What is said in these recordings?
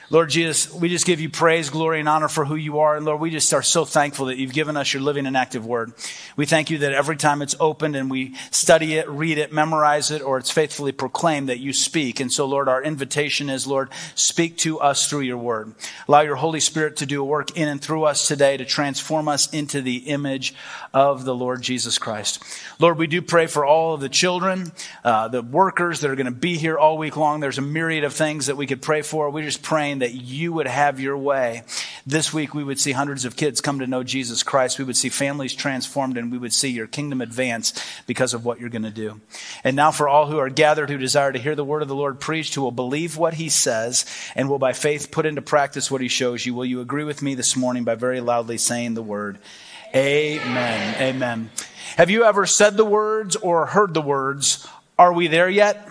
Lord Jesus, we just give you praise, glory, and honor for who you are. And Lord, we just are so thankful that you've given us your living and active word. We thank you that every time it's opened and we study it, read it, memorize it, or it's faithfully proclaimed, that you speak. And so, Lord, our invitation is, Lord, speak to us through your word. Allow your Holy Spirit to do a work in and through us today to transform us into the image of the Lord Jesus Christ. Lord, we do pray for all of the children, the workers that are going to be here all week long. There's a myriad of things that we could pray for. We're just praying that you would have your way. This week, we would see hundreds of kids come to know Jesus Christ. We would see families transformed, and we would see your kingdom advance because of what you're going to do. And now for all who are gathered, who desire to hear the word of the Lord preached, who will believe what he says and will by faith put into practice what he shows you, will you agree with me this morning by very loudly saying the word? Amen. Amen. Have you ever said the words or heard the words, "Are we there yet?"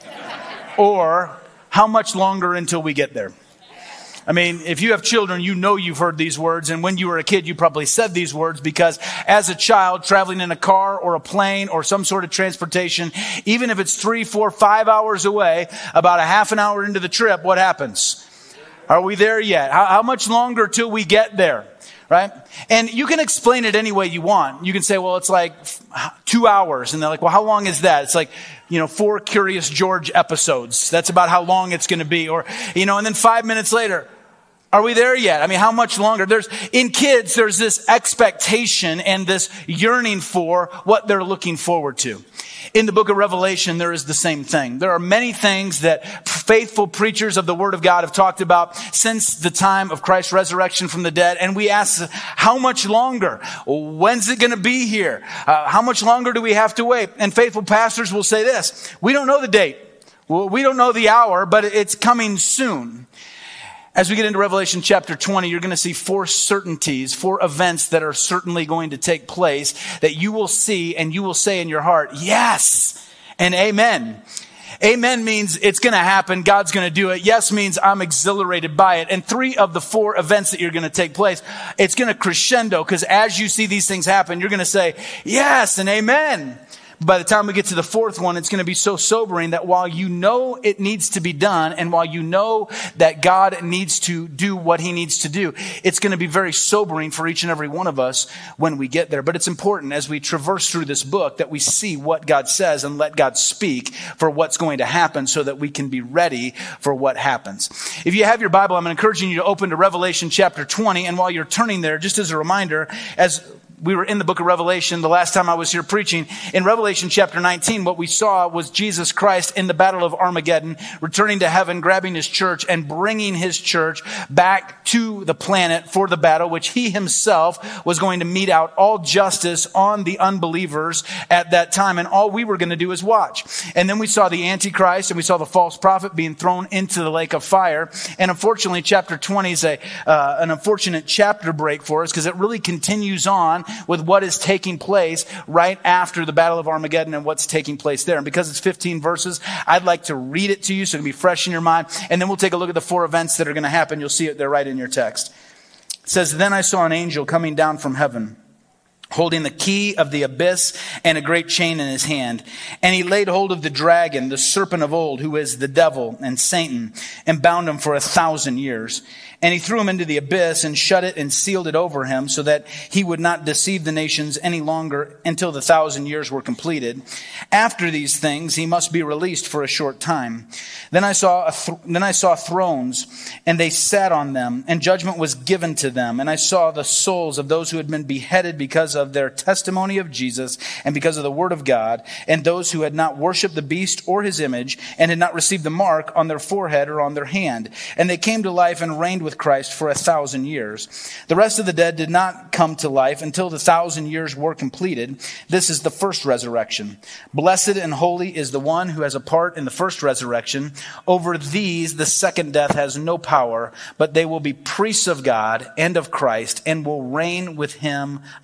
Or, "How much longer until we get there?" I mean, if you have children, you know you've heard these words. And when you were a kid, you probably said these words because as a child traveling in a car or a plane or some sort of transportation, even if it's 3, 4, 5 hours away, about a half an hour into the trip, what happens? Are we there yet? How much longer till we get there? Right? And you can explain it any way you want. You can say, well, it's like 2 hours. And they're like, well, how long is that? It's like, 4 Curious George episodes. That's about how long it's going to be. Or, and then 5 minutes later, are we there yet? I mean, how much longer? In kids, there's this expectation and this yearning for what they're looking forward to. In the book of Revelation, there is the same thing. There are many things that faithful preachers of the Word of God have talked about since the time of Christ's resurrection from the dead. And we ask, how much longer? When's it going to be here? How much longer do we have to wait? And faithful pastors will say this: we don't know the date. We don't know the hour, but it's coming soon. As we get into Revelation chapter 20, you're going to see 4 certainties, 4 events that are certainly going to take place that you will see and you will say in your heart, yes and amen. Amen means it's going to happen. God's going to do it. Yes means I'm exhilarated by it. And 3 of the 4 events that you're going to take place, it's going to crescendo, because as you see these things happen, you're going to say yes and amen. By the time we get to the 4th one, it's going to be so sobering that while you know it needs to be done, and while you know that God needs to do what he needs to do, it's going to be very sobering for each and every one of us when we get there. But it's important as we traverse through this book that we see what God says and let God speak for what's going to happen so that we can be ready for what happens. If you have your Bible, I'm encouraging you to open to Revelation chapter 20. And while you're turning there, just as a reminder, as we were in the book of Revelation the last time I was here preaching. In Revelation chapter 19, what we saw was Jesus Christ in the battle of Armageddon, returning to heaven, grabbing his church and bringing his church back to the planet for the battle, which he himself was going to mete out all justice on the unbelievers at that time. And all we were going to do is watch. And then we saw the Antichrist and we saw the false prophet being thrown into the lake of fire. And unfortunately, chapter 20 is an unfortunate chapter break for us, because it really continues on with what is taking place right after the Battle of Armageddon and what's taking place there. And because it's 15 verses, I'd like to read it to you so it can be fresh in your mind. And then we'll take a look at the 4 events that are going to happen. You'll see it there right in your text. It says, "Then I saw an angel coming down from heaven, holding the key of the abyss and a great chain in his hand. And he laid hold of the dragon, the serpent of old, who is the devil and Satan, and bound him for 1,000 years. And he threw him into the abyss and shut it and sealed it over him so that he would not deceive the nations any longer until the 1,000 years were completed. After these things, he must be released for a short time. Then I saw thrones, and they sat on them, and judgment was given to them. And I saw the souls of those who had been beheaded because of their testimony of Jesus and because of the word of God, and those who had not worshipped the beast or his image and had not received the mark on their forehead or on their hand. And they came to life and reigned with Christ for 1,000 years. The rest of the dead did not come to life until the 1,000 years were completed. This is the first resurrection. Blessed and holy is the one who has a part in the first resurrection. Over these, the second death has no power, but they will be priests of God and of Christ and will reign with him 1,000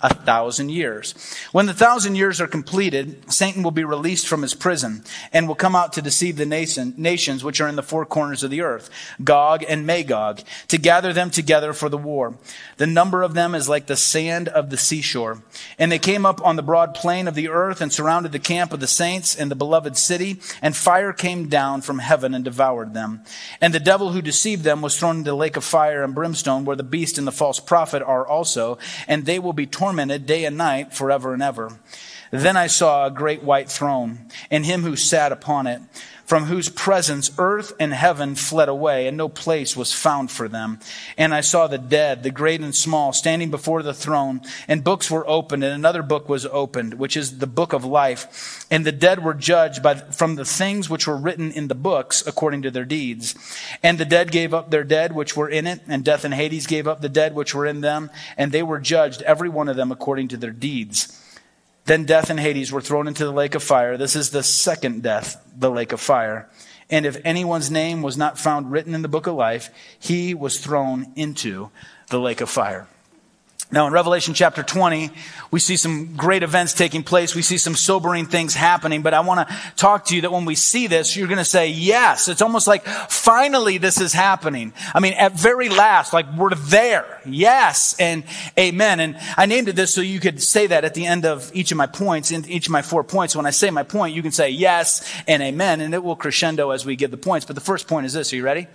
1,000 years. When the 1,000 years are completed, Satan will be released from his prison and will come out to deceive the nations which are in the four corners of the earth, Gog and Magog, to gather them together for the war. The number of them is like the sand of the seashore. And they came up on the broad plain of the earth and surrounded the camp of the saints and the beloved city, and fire came down from heaven and devoured them. And the devil who deceived them was thrown into the lake of fire and brimstone, where the beast and the false prophet are also, and they will be tormented day and night forever and ever. Then I saw a great white throne, and him who sat upon it, from whose presence earth and heaven fled away, and no place was found for them. And I saw the dead, the great and small, standing before the throne, and books were opened, and another book was opened, which is the book of life. And the dead were judged from the things which were written in the books according to their deeds. And the dead gave up their dead which were in it, and death and Hades gave up the dead which were in them, and they were judged, every one of them according to their deeds. Then death and Hades were thrown into the lake of fire. This is the second death, the lake of fire. And if anyone's name was not found written in the book of life, he was thrown into the lake of fire. Now in Revelation chapter 20, we see some great events taking place. We see some sobering things happening, but I want to talk to you that when we see this, you're going to say, yes, it's almost like finally this is happening. I mean, at very last, like we're there. Yes and amen. And I named it this so you could say that at the end of each of my points, in each of my 4 points. When I say my point, you can say yes and amen, and it will crescendo as we give the points. But the first point is this. Are you ready?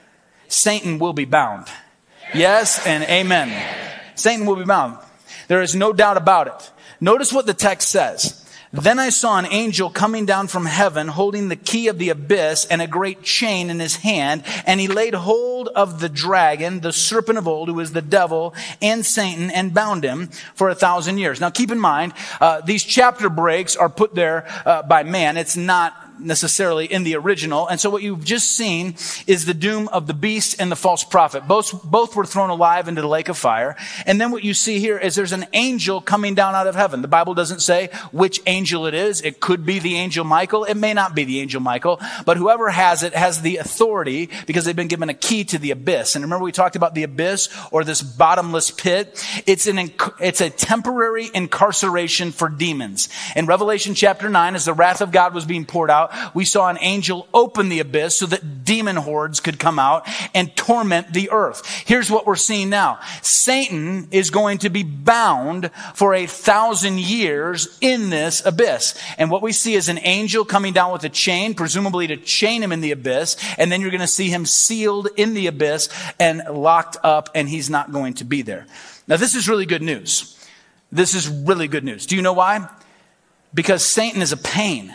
Satan will be bound. Yes and amen. Satan will be bound. There is no doubt about it. Notice what the text says. Then I saw an angel coming down from heaven, holding the key of the abyss and a great chain in his hand. And he laid hold of the dragon, the serpent of old, who is the devil and Satan, and bound him for 1,000 years. Now keep in mind, these chapter breaks are put there by man. It's not necessarily in the original. And so what you've just seen is the doom of the beast and the false prophet. Both were thrown alive into the lake of fire. And then what you see here is there's an angel coming down out of heaven. The Bible doesn't say which angel it is. It could be the angel Michael. It may not be the angel Michael, but whoever has it has the authority because they've been given a key to the abyss. And remember we talked about the abyss or this bottomless pit. It's a temporary incarceration for demons. In Revelation chapter 9, as the wrath of God was being poured out, we saw an angel open the abyss so that demon hordes could come out and torment the earth. Here's what we're seeing now. Satan is going to be bound for 1,000 years in this abyss. And what we see is an angel coming down with a chain, presumably to chain him in the abyss. And then you're going to see him sealed in the abyss and locked up, and he's not going to be there. Now, this is really good news. This is really good news. Do you know why? Because Satan is a pain.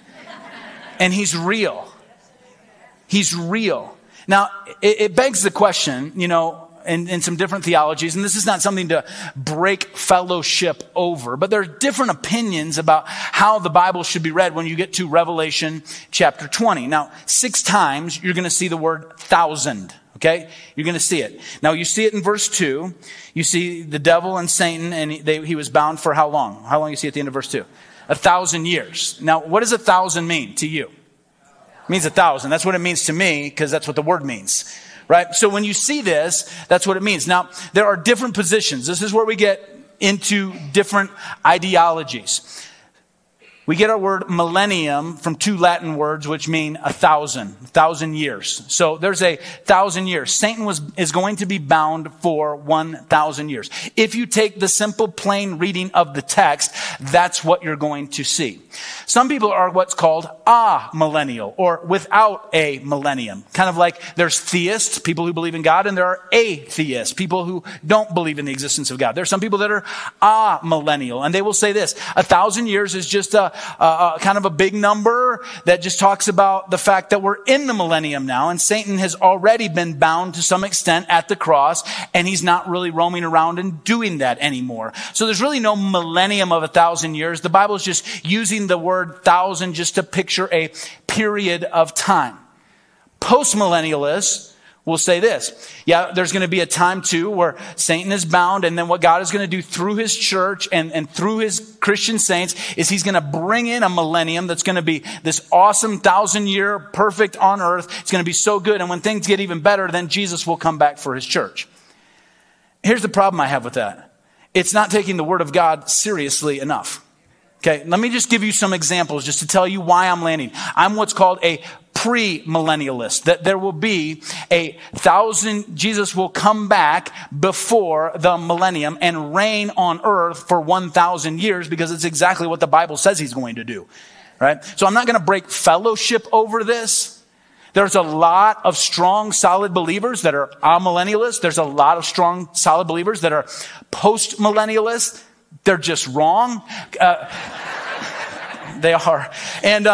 And he's real. He's real. Now, it begs the question, in some different theologies, and this is not something to break fellowship over, but there are different opinions about how the Bible should be read when you get to Revelation chapter 20. Now, 6 times you're going to see the word 1,000. Okay? You're going to see it. Now, you see it in verse 2. You see the devil and Satan, and he was bound for how long? How long you see at the end of verse 2? 1,000 years. Now, what does 1,000 mean to you? It means 1,000. That's what it means to me, because that's what the word means. Right? So when you see this, that's what it means. Now, there are different positions. This is where we get into different ideologies. We get our word millennium from 2 Latin words, which mean 1,000 years. So there's 1,000 years. Satan is going to be bound for 1,000 years. If you take the simple, plain reading of the text, that's what you're going to see. Some people are what's called amillennial, or without a millennium. Kind of like there's theists, people who believe in God, and there are atheists, people who don't believe in the existence of God. There's some people that are amillennial, and they will say this: 1,000 years is just a kind of a big number that just talks about the fact that we're in the millennium now, and Satan has already been bound to some extent at the cross, and he's not really roaming around and doing that anymore. So there's really no millennium of 1,000 years. The Bible is just using the word 1,000 just to picture a period of time. Postmillennialists will say this: yeah, there's going to be a time too where Satan is bound, and then what God is going to do through his church and through his Christian saints is he's going to bring in a millennium that's going to be this awesome 1,000-year perfect on earth. It's going to be so good, and when things get even better, then Jesus will come back for his church. Here's the problem I have with that. it's not taking the word of God seriously enough. Okay, let me just give you some examples just to tell you why I'm landing. I'm what's called a pre-millennialist, that there will be Jesus will come back before the millennium and reign on earth for 1,000 years because it's exactly what the Bible says he's going to do, right? So I'm not going to break fellowship over this. There's a lot of strong, solid believers that are amillennialists. There's a lot of strong, solid believers that are post-millennialists. They're just wrong. They are. And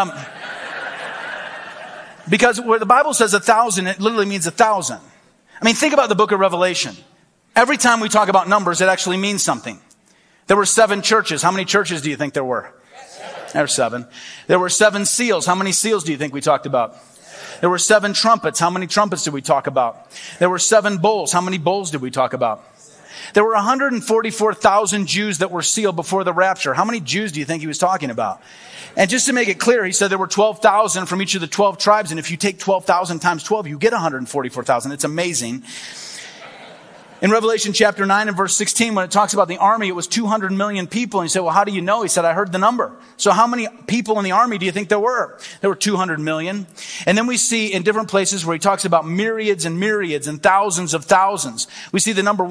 because where the Bible says 1,000, it literally means 1,000. I mean, think about the book of Revelation. Every time we talk about numbers, it actually means something. There were 7 churches. How many churches do you think there were? 7. There were 7. There were 7 seals. How many seals do you think we talked about? There were 7 trumpets. How many trumpets did we talk about? There were 7 bowls. How many bowls did we talk about? There were 144,000 Jews that were sealed before the rapture. How many Jews do you think he was talking about? And just to make it clear, he said there were 12,000 from each of the 12 tribes. And if you take 12,000 times 12, you get 144,000. It's amazing. In Revelation chapter 9 and verse 16, when it talks about the army, it was 200 million people. And you say, well, how do you know? He said, I heard the number. So how many people in the army do you think there were? There were 200 million. And then we see in different places where he talks about myriads and myriads and thousands of thousands. We see the number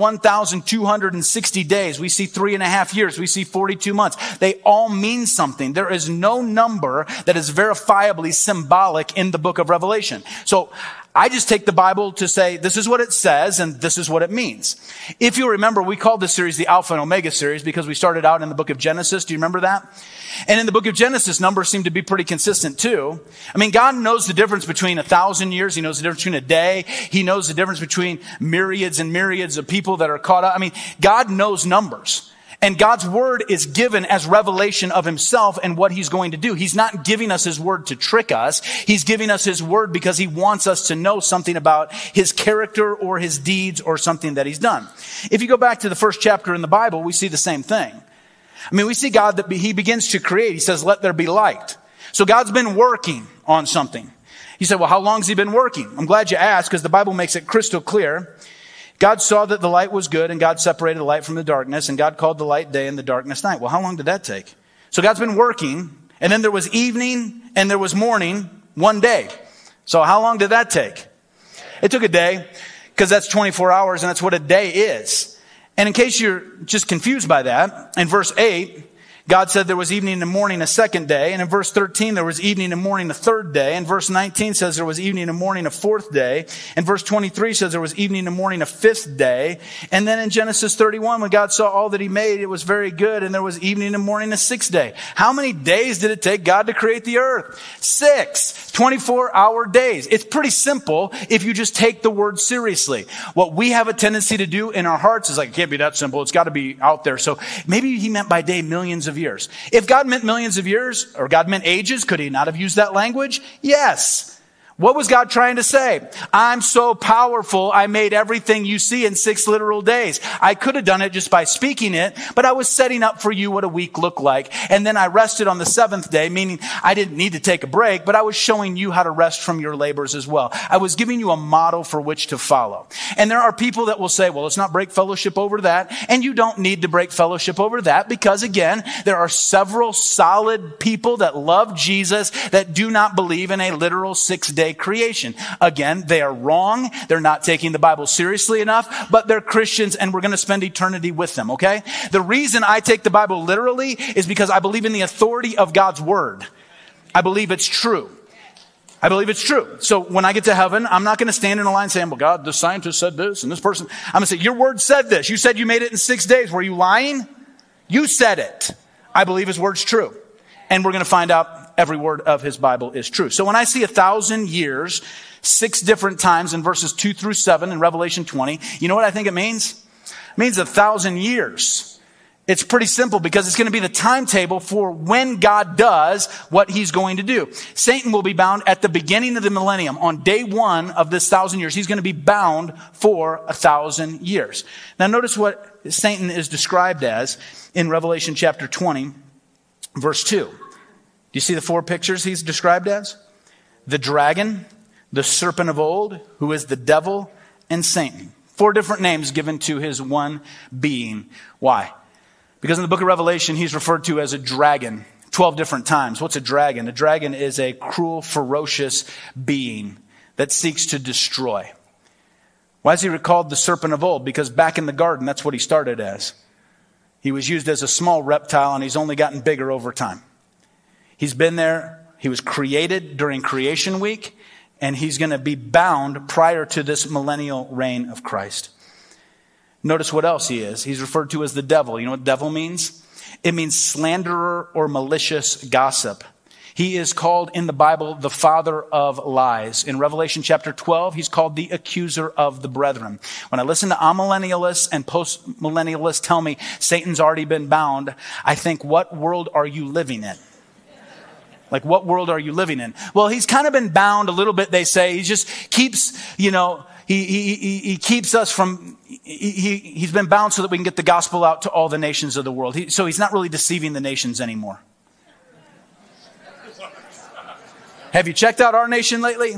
1,260 days. We see 3.5 years. We see 42 months. They all mean something. There is no number that is verifiably symbolic in the book of Revelation. So I just take the Bible to say, this is what it says and this is what it means. If you remember, we called this series the Alpha and Omega series because we started out in the book of Genesis. Do you remember that? And in the book of Genesis, numbers seem to be pretty consistent too. I mean, God knows the difference between 1,000 years. He knows the difference between a day. He knows the difference between myriads and myriads of people that are caught up. I mean, God knows numbers. And God's word is given as revelation of himself and what he's going to do. He's not giving us his word to trick us. He's giving us his word because he wants us to know something about his character or his deeds or something that he's done. If you go back to the first chapter in the Bible, we see the same thing. I mean, we see God that he begins to create. He says, let there be light. So God's been working on something. You say, well, how long has he been working? I'm glad you asked because the Bible makes it crystal clear. God saw that the light was good, and God separated the light from the darkness, and God called the light day and the darkness night. Well, how long did that take? So God's been working, and then there was evening and there was morning one day. So how long did that take? It took a day, because that's 24 hours, and that's what a day is. And in case you're just confused by that, in verse 8, God said there was evening and morning a second day. And in verse 13, there was evening and morning a third day. And verse 19 says there was evening and morning a fourth day. And verse 23 says there was evening and morning a fifth day. And then in Genesis 31, when God saw all that he made, it was very good. And there was evening and morning a sixth day. How many days did it take God to create the earth? 6 24-hour days. It's pretty simple if you just take the word seriously. What we have a tendency to do in our hearts is like, it can't be that simple. It's got to be out there. So maybe he meant by day millions of years. If God meant millions of years, or God meant ages, could he not have used that language? Yes. What was God trying to say? I'm so powerful, I made everything you see in 6 literal days. I could have done it just by speaking it, but I was setting up for you what a week looked like. And then I rested on the 7th day, meaning I didn't need to take a break, but I was showing you how to rest from your labors as well. I was giving you a model for which to follow. And there are people that will say, well, let's not break fellowship over that. And you don't need to break fellowship over that because, again, there are several solid people that love Jesus that do not believe in a literal 6-day creation. Again, they are wrong. They're not taking the Bible seriously enough, but they're Christians and we're going to spend eternity with them, okay? The reason I take the Bible literally is because I believe in the authority of God's word. I believe it's true. I believe it's true. So when I get to heaven, I'm not going to stand in a line saying, well, God, this scientist said this and this person. I'm going to say, your word said this. You said you made it in 6 days. Were you lying? You said it. I believe his word's true. And we're going to find out every word of his Bible is true. So when I see 1,000 years, 6 different times in verses 2 through 7 in Revelation 20, you know what I think it means? It means 1,000 years. It's pretty simple because it's going to be the timetable for when God does what he's going to do. Satan will be bound at the beginning of the millennium. On day 1 of this 1,000 years, he's going to be bound for 1,000 years. Now notice what Satan is described as in Revelation chapter 20, verse 2. Do you see the 4 pictures he's described as? The dragon, the serpent of old, who is the devil, and Satan. 4 different names given to his one being. Why? Because in the book of Revelation, he's referred to as a dragon 12 different times. What's a dragon? A dragon is a cruel, ferocious being that seeks to destroy. Why is he called the serpent of old? Because back in the garden, that's what he started as. He was used as a small reptile, and he's only gotten bigger over time. He's been there. He was created during creation week, and he's going to be bound prior to this millennial reign of Christ. Notice what else he is. He's referred to as the devil. You know what devil means? It means slanderer or malicious gossip. He is called in the Bible the father of lies. In Revelation chapter 12, he's called the accuser of the brethren. When I listen to amillennialists and postmillennialists tell me Satan's already been bound, I think, what world are you living in? Like, what world are you living in? Well, he's kind of been bound a little bit, they say. He just keeps, he keeps us from, he's been bound so that we can get the gospel out to all the nations of the world. So he's not really deceiving the nations anymore. Have you checked out our nation lately?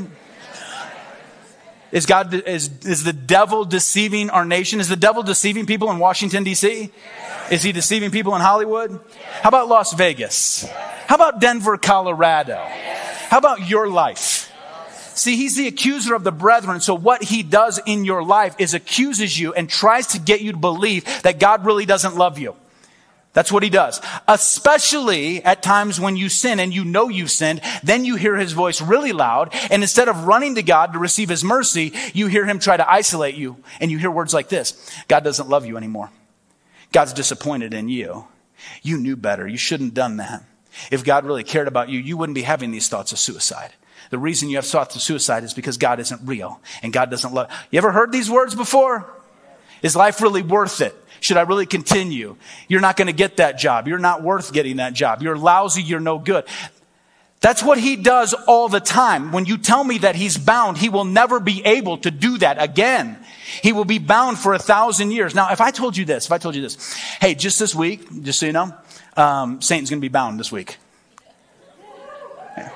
Is the devil deceiving our nation? Is the devil deceiving people in Washington, D.C.? Is he deceiving people in Hollywood? How about Las Vegas? How about Denver, Colorado? How about your life? See, he's the accuser of the brethren. So what he does in your life is accuses you and tries to get you to believe that God really doesn't love you. That's what he does. Especially at times when you sin and you know you've sinned, then you hear his voice really loud. And instead of running to God to receive his mercy, you hear him try to isolate you. And you hear words like this: God doesn't love you anymore. God's disappointed in you. You knew better. You shouldn't have done that. If God really cared about you, you wouldn't be having these thoughts of suicide. The reason you have thoughts of suicide is because God isn't real and God doesn't love. You ever heard these words before? Is life really worth it? Should I really continue? You're not going to get that job. You're not worth getting that job. You're lousy. You're no good. That's what he does all the time. When you tell me that he's bound, he will never be able to do that again. He will be bound for 1,000 years. Now, if I told you this, hey, just this week, just so you know, Satan's going to be bound this week. Yeah.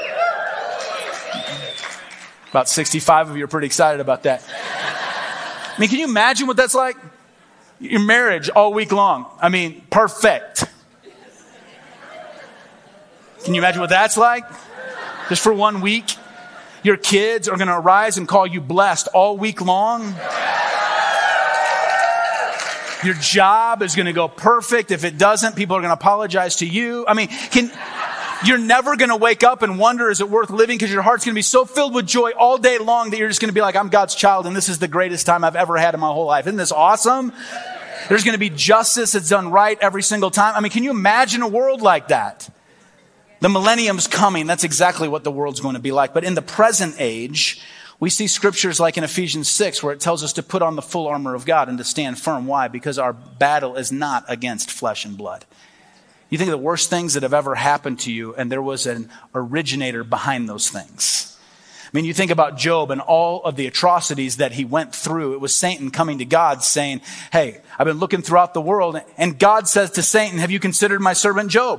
About 65 of you are pretty excited about that. I mean, can you imagine what that's like? Your marriage all week long. I mean, perfect. Can you imagine what that's like? Just for 1 week. Your kids are going to arise and call you blessed all week long. Your job is going to go perfect. If it doesn't, people are going to apologize to you. I mean, you're never going to wake up and wonder, is it worth living? Because your heart's going to be so filled with joy all day long that you're just going to be like, I'm God's child, and this is the greatest time I've ever had in my whole life. Isn't this awesome? There's going to be justice that's done right every single time. I mean, can you imagine a world like that? The millennium's coming. That's exactly what the world's going to be like. But in the present age, we see scriptures like in Ephesians 6, where it tells us to put on the full armor of God and to stand firm. Why? Because our battle is not against flesh and blood. You think of the worst things that have ever happened to you, and there was an originator behind those things. I mean, you think about Job and all of the atrocities that he went through. It was Satan coming to God saying, hey, I've been looking throughout the world. And God says to Satan, have you considered my servant Job?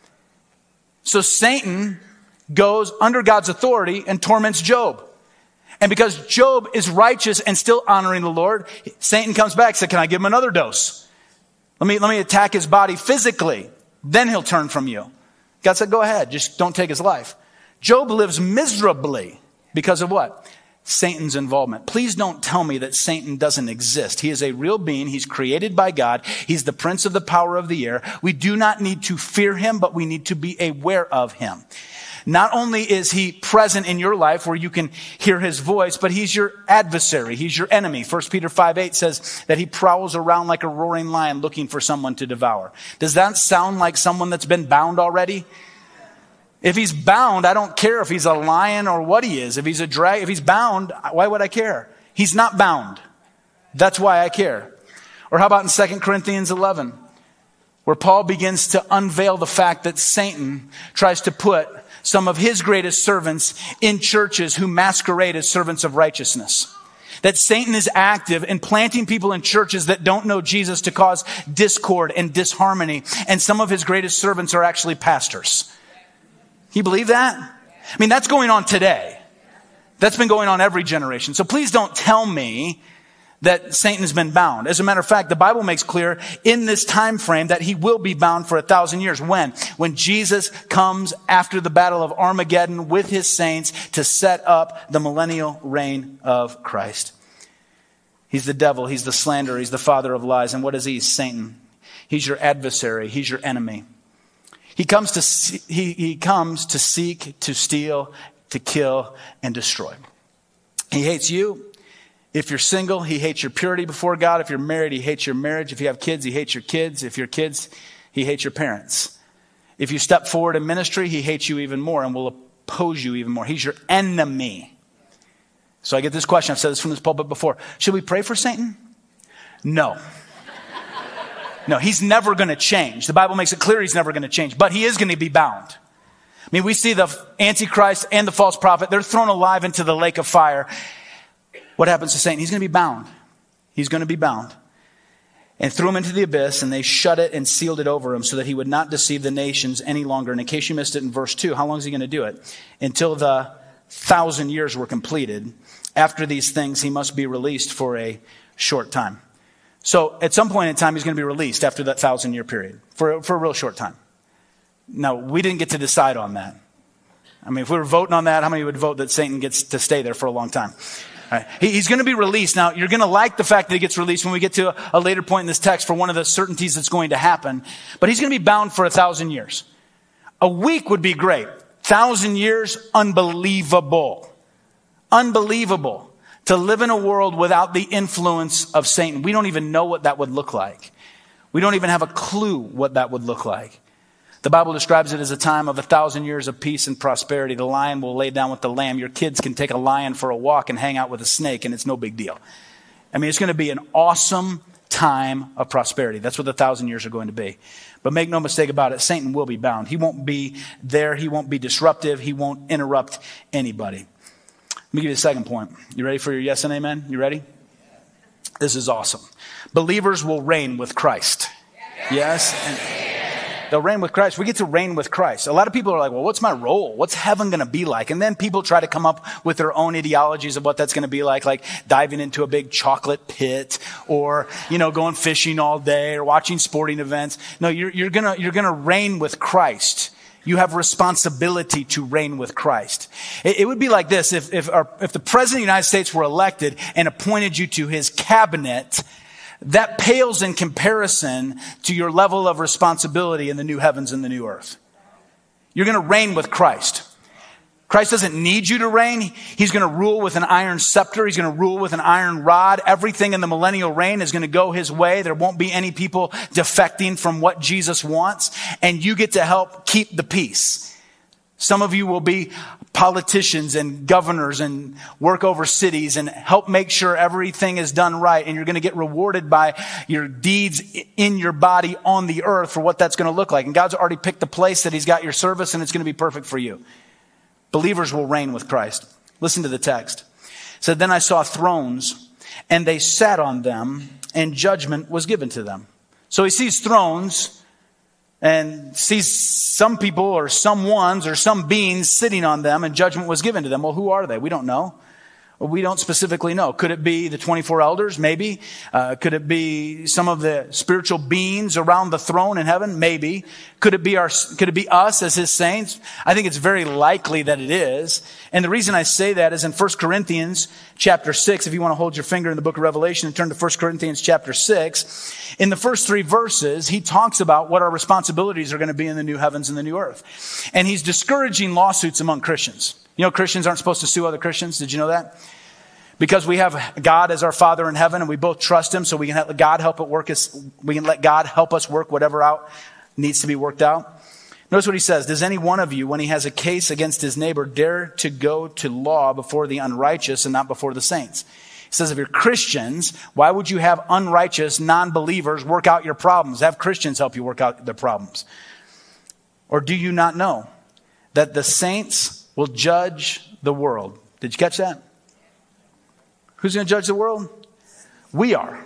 So Satan goes under God's authority and torments Job. And because Job is righteous and still honoring the Lord, Satan comes back and says, can I give him another dose? Let me attack his body physically. Then he'll turn from you. God said, go ahead. Just don't take his life. Job lives miserably because of what? Satan's involvement. Please don't tell me that Satan doesn't exist. He is a real being. He's created by God. He's the prince of the power of the air. We do not need to fear him, but we need to be aware of him. Not only is he present in your life where you can hear his voice, but he's your adversary. He's your enemy. 1 Peter 5:8 says that he prowls around like a roaring lion looking for someone to devour. Does that sound like someone that's been bound already? If he's bound, I don't care if he's a lion or what he is. If he's a dragon, if he's bound, why would I care? He's not bound. That's why I care. Or how about in 2 Corinthians 11, where Paul begins to unveil the fact that Satan tries to put some of his greatest servants in churches who masquerade as servants of righteousness. That Satan is active in planting people in churches that don't know Jesus to cause discord and disharmony. And some of his greatest servants are actually pastors. Can you believe that? I mean, that's going on today. That's been going on every generation. So please don't tell me that Satan has been bound. As a matter of fact, the Bible makes clear in this time frame that he will be bound for 1,000 years. When? When Jesus comes after the battle of Armageddon with his saints to set up the millennial reign of Christ. He's the devil. He's the slanderer. He's the father of lies. And what is he? He's Satan. He's your adversary. He's your enemy. He comes to seek, to steal, to kill, and destroy. He hates you. If you're single, he hates your purity before God. If you're married, he hates your marriage. If you have kids, he hates your kids. If you're kids, he hates your parents. If you step forward in ministry, he hates you even more and will oppose you even more. He's your enemy. So I get this question. I've said this from this pulpit before. Should we pray for Satan? No. No, he's never going to change. The Bible makes it clear he's never going to change, but he is going to be bound. I mean, we see the Antichrist and the false prophet. They're thrown alive into the lake of fire. What happens to Satan? He's going to be bound. He's going to be bound. And threw him into the abyss, and they shut it and sealed it over him so that he would not deceive the nations any longer. And in case you missed it in verse 2, how long is he going to do it? Until the 1,000 years were completed. After these things, he must be released for a short time. So at some point in time, he's going to be released after that 1,000-year period for a real short time. Now, we didn't get to decide on that. I mean, if we were voting on that, how many would vote that Satan gets to stay there for a long time? All right. He's going to be released. Now, you're going to like the fact that he gets released when we get to a later point in this text for one of the certainties that's going to happen. But he's going to be bound for 1,000 years. A week would be great. 1,000 years, unbelievable. Unbelievable. To live in a world without the influence of Satan. We don't even know what that would look like. We don't even have a clue what that would look like. The Bible describes it as a time of 1,000 years of peace and prosperity. The lion will lay down with the lamb. Your kids can take a lion for a walk and hang out with a snake, and it's no big deal. I mean, it's going to be an awesome time of prosperity. That's what the 1,000 years are going to be. But make no mistake about it, Satan will be bound. He won't be there. He won't be disruptive. He won't interrupt anybody. Let me give you the second point. You ready for your yes and amen? You ready? This is awesome. Believers will reign with Christ. Yes and they'll reign with Christ. We get to reign with Christ. A lot of people are like, well, what's my role? What's heaven going to be like? And then people try to come up with their own ideologies of what that's going to be like diving into a big chocolate pit or, going fishing all day or watching sporting events. No, you're going to reign with Christ. You have responsibility to reign with Christ. It would be like this. If the president of the United States were elected and appointed you to his cabinet, that pales in comparison to your level of responsibility in the new heavens and the new earth. You're going to reign with Christ. Christ doesn't need you to reign. He's going to rule with an iron scepter. He's going to rule with an iron rod. Everything in the millennial reign is going to go his way. There won't be any people defecting from what Jesus wants. And you get to help keep the peace. Some of you will be politicians and governors and work over cities and help make sure everything is done right. And you're going to get rewarded by your deeds in your body on the earth for what that's going to look like. And God's already picked the place that he's got your service, and it's going to be perfect for you. Believers will reign with Christ. Listen to the text. It said, then I saw thrones, and they sat on them, and judgment was given to them. So he sees thrones and sees some people or some ones or some beings sitting on them, and judgment was given to them. Well, who are they? We don't know. We don't specifically know. Could it be the 24 elders? Maybe. Could it be some of the spiritual beings around the throne in heaven? Maybe. Could it be us as his saints? I think it's very likely that it is. And the reason I say that is in 1 Corinthians chapter 6. If you want to hold your finger in the book of Revelation and turn to 1 Corinthians chapter 6. In the first 3 verses, he talks about what our responsibilities are going to be in the new heavens and the new earth. And he's discouraging lawsuits among Christians. Christians aren't supposed to sue other Christians. Did you know that? Because we have God as our Father in heaven, and we both trust him, so we can let God help us work whatever out needs to be worked out. Notice what he says. Does any one of you, when he has a case against his neighbor, dare to go to law before the unrighteous and not before the saints? He says, if you're Christians, why would you have unrighteous non-believers work out your problems? Have Christians help you work out their problems. Or do you not know that the saints will judge the world? Did you catch that? Who's going to judge the world? We are.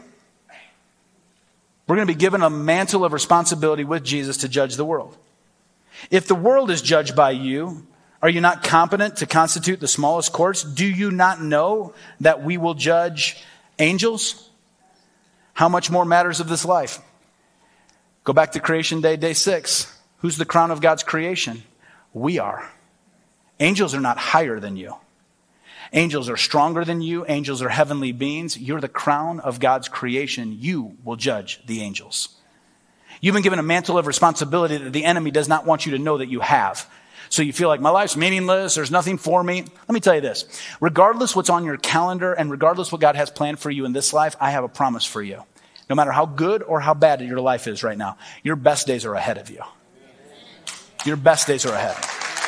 We're going to be given a mantle of responsibility with Jesus to judge the world. If the world is judged by you, are you not competent to constitute the smallest courts? Do you not know that we will judge Angels? How much more matters of this life? Go back to creation day, day 6. Who's the crown of God's creation? We are. Angels are not higher than you. Angels are stronger than you. Angels are heavenly beings. You're the crown of God's creation. You will judge the angels. You've been given a mantle of responsibility that the enemy does not want you to know that you have. So you feel like my life's meaningless. There's nothing for me. Let me tell you this. Regardless what's on your calendar and regardless what God has planned for you in this life, I have a promise for you. No matter how good or how bad your life is right now, your best days are ahead of you. Your best days are ahead.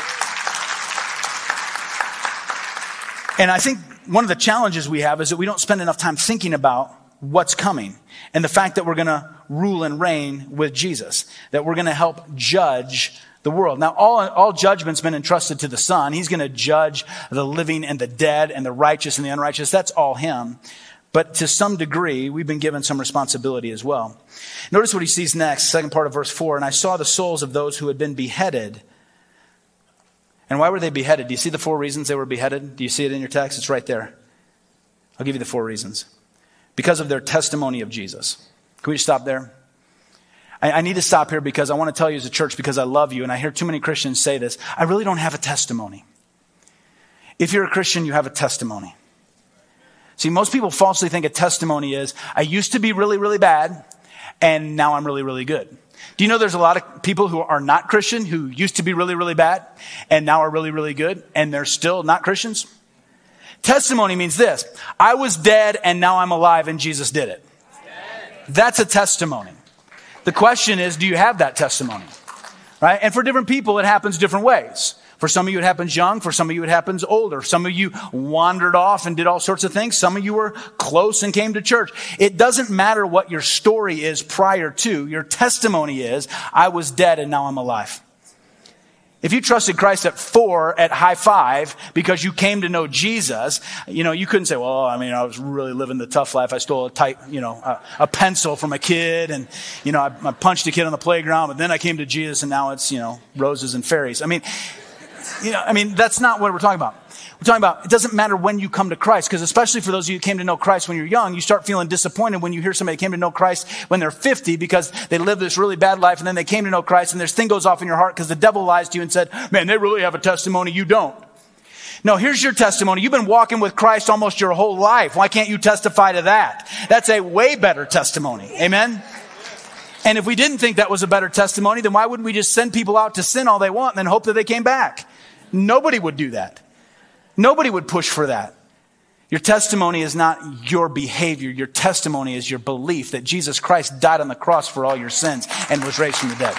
And I think one of the challenges we have is that we don't spend enough time thinking about what's coming and the fact that we're going to rule and reign with Jesus, that we're going to help judge the world. Now, all judgment's been entrusted to the Son. He's going to judge the living and the dead and the righteous and the unrighteous. That's all him. But to some degree, we've been given some responsibility as well. Notice what he sees next, second part of verse 4. And I saw the souls of those who had been beheaded. And why were they beheaded? Do you see the 4 reasons they were beheaded? Do you see it in your text? It's right there. I'll give you the 4 reasons. Because of their testimony of Jesus. Can we just stop there? I need to stop here because I want to tell you as a church, because I love you, and I hear too many Christians say this, I really don't have a testimony. If you're a Christian, you have a testimony. See, most people falsely think a testimony is, I used to be really, really bad, and now I'm really, really good. Do you know there's a lot of people who are not Christian who used to be really, really bad and now are really, really good and they're still not Christians? Testimony means this. I was dead and now I'm alive and Jesus did it. That's a testimony. The question is, do you have that testimony? Right? And for different people, it happens different ways. For some of you, it happens young. For some of you, it happens older. Some of you wandered off and did all sorts of things. Some of you were close and came to church. It doesn't matter what your story is prior to. Your testimony is, I was dead and now I'm alive. If you trusted Christ at 4 at high 5 because you came to know Jesus, you couldn't say, well, I was really living the tough life. I stole a pencil from a kid and, I punched a kid on the playground, but then I came to Jesus and now it's, roses and fairies. That's not what we're talking about. We're talking about, it doesn't matter when you come to Christ, because especially for those of you who came to know Christ when you're young, you start feeling disappointed when you hear somebody came to know Christ when they're 50 because they lived this really bad life and then they came to know Christ and this thing goes off in your heart because the devil lies to you and said, man, they really have a testimony. You don't. No, here's your testimony. You've been walking with Christ almost your whole life. Why can't you testify to that? That's a way better testimony. Amen? And if we didn't think that was a better testimony, then why wouldn't we just send people out to sin all they want and then hope that they came back? Nobody would do that. Nobody would push for that. Your testimony is not your behavior. Your testimony is your belief that Jesus Christ died on the cross for all your sins and was raised from the dead.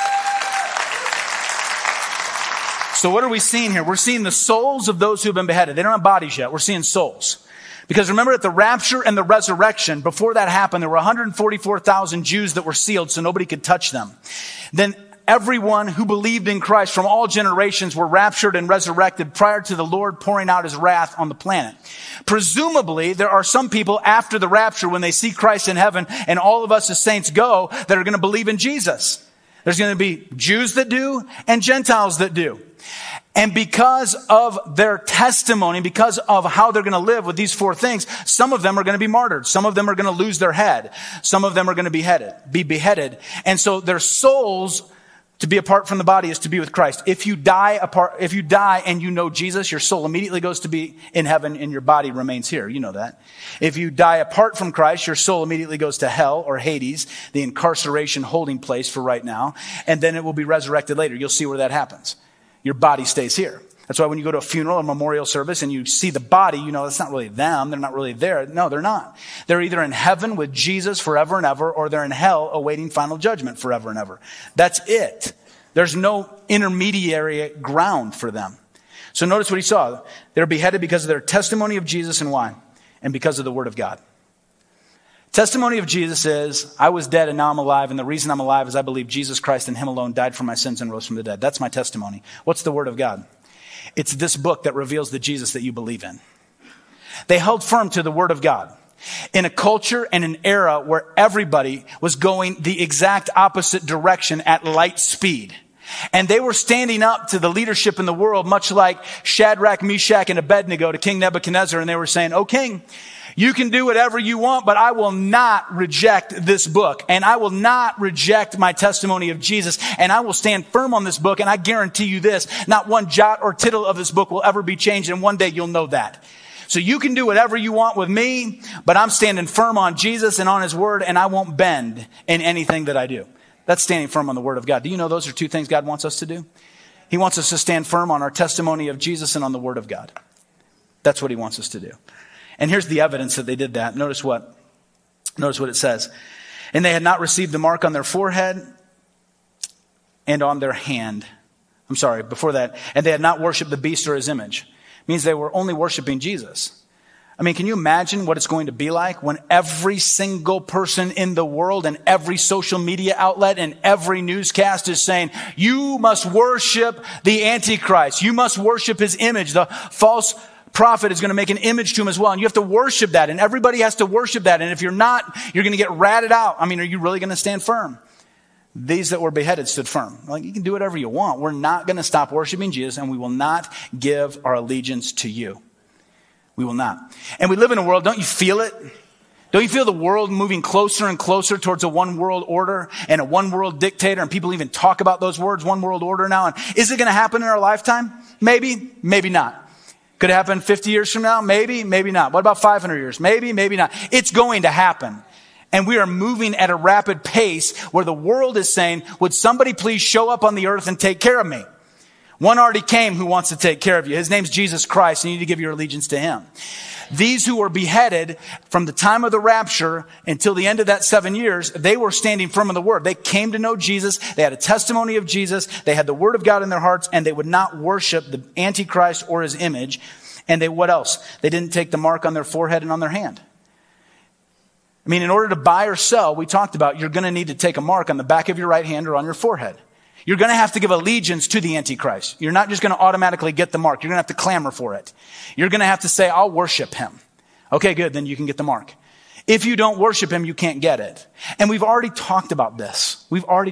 So what are we seeing here? We're seeing the souls of those who have been beheaded. They don't have bodies yet. We're seeing souls. Because remember, at the rapture and the resurrection, before that happened, there were 144,000 Jews that were sealed so nobody could touch them. Then everyone who believed in Christ from all generations were raptured and resurrected prior to the Lord pouring out his wrath on the planet. Presumably, there are some people after the rapture when they see Christ in heaven and all of us as saints go that are going to believe in Jesus. There's going to be Jews that do and Gentiles that do. And because of their testimony, because of how they're going to live with these 4 things, some of them are going to be martyred. Some of them are going to lose their head. Some of them are going to be beheaded. And so their souls, to be apart from the body, is to be with Christ. If you die and you know Jesus, your soul immediately goes to be in heaven and your body remains here. You know that. If you die apart from Christ, your soul immediately goes to hell or Hades, the incarceration holding place for right now. And then it will be resurrected later. You'll see where that happens. Your body stays here. That's why when you go to a funeral or memorial service and you see the body, it's not really them. They're not really there. No, they're not. They're either in heaven with Jesus forever and ever, or they're in hell awaiting final judgment forever and ever. That's it. There's no intermediary ground for them. So notice what he saw. They're beheaded because of their testimony of Jesus, and why? And because of the word of God. Testimony of Jesus is, I was dead and now I'm alive, and the reason I'm alive is I believe Jesus Christ and him alone died for my sins and rose from the dead. That's my testimony. What's the word of God? It's this book that reveals the Jesus that you believe in. They held firm to the word of God in a culture and an era where everybody was going the exact opposite direction at light speed. And they were standing up to the leadership in the world, much like Shadrach, Meshach, and Abednego to King Nebuchadnezzar. And they were saying, "Oh, King, You can do whatever you want, but I will not reject this book. And I will not reject my testimony of Jesus. And I will stand firm on this book. And I guarantee you this, not one jot or tittle of this book will ever be changed. And one day you'll know that. So you can do whatever you want with me, but I'm standing firm on Jesus and on his word, and I won't bend in anything that I do. That's standing firm on the word of God. Do you know those are two things God wants us to do? He wants us to stand firm on our testimony of Jesus and on the word of God. That's what he wants us to do. And here's the evidence that they did that. Notice what it says. And they had not received the mark on their forehead and on their hand. I'm sorry, before that. And they had not worshiped the beast or his image. It means they were only worshiping Jesus. I mean, can you imagine what it's going to be like when every single person in the world and every social media outlet and every newscast is saying, you must worship the Antichrist. You must worship his image. The false prophet is going to make an image to him as well. And you have to worship that. And everybody has to worship that. And if you're not, you're going to get ratted out. I mean, are you really going to stand firm? These that were beheaded stood firm. Like, you can do whatever you want. We're not going to stop worshiping Jesus, and we will not give our allegiance to you. We will not. And we live in a world, don't you feel it? Don't you feel the world moving closer and closer towards a one world order and a one world dictator? And people even talk about those words, one world order now. And is it going to happen in our lifetime? Maybe, maybe not. Could it happen 50 years from now? Maybe, maybe not. What about 500 years? Maybe, maybe not. It's going to happen. And we are moving at a rapid pace where the world is saying, would somebody please show up on the earth and take care of me? One already came who wants to take care of you. His name's Jesus Christ. You need to give your allegiance to him. These who were beheaded from the time of the rapture until the end of that 7 years, they were standing firm in the word. They came to know Jesus. They had a testimony of Jesus. They had the word of God in their hearts, and they would not worship the Antichrist or his image. And what else? They didn't take the mark on their forehead and on their hand. I mean, in order to buy or sell, we talked about you're going to need to take a mark on the back of your right hand or on your forehead. You're going to have to give allegiance to the Antichrist. You're not just going to automatically get the mark. You're going to have to clamor for it. You're going to have to say, I'll worship him. Okay, good. Then you can get the mark. If you don't worship him, you can't get it. And we've already talked about this.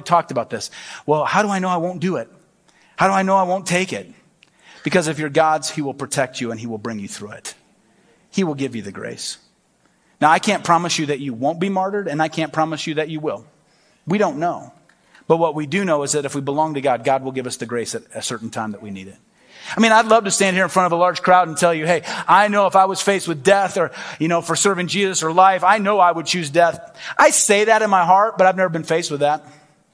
Well, how do I know I won't do it? How do I know I won't take it? Because if you're God's, he will protect you and he will bring you through it. He will give you the grace. Now, I can't promise you that you won't be martyred, and I can't promise you that you will. We don't know. But what we do know is that if we belong to God, God will give us the grace at a certain time that we need it. I mean, I'd love to stand here in front of a large crowd and tell you, hey, I know if I was faced with death or, for serving Jesus or life, I know I would choose death. I say that in my heart, but I've never been faced with that.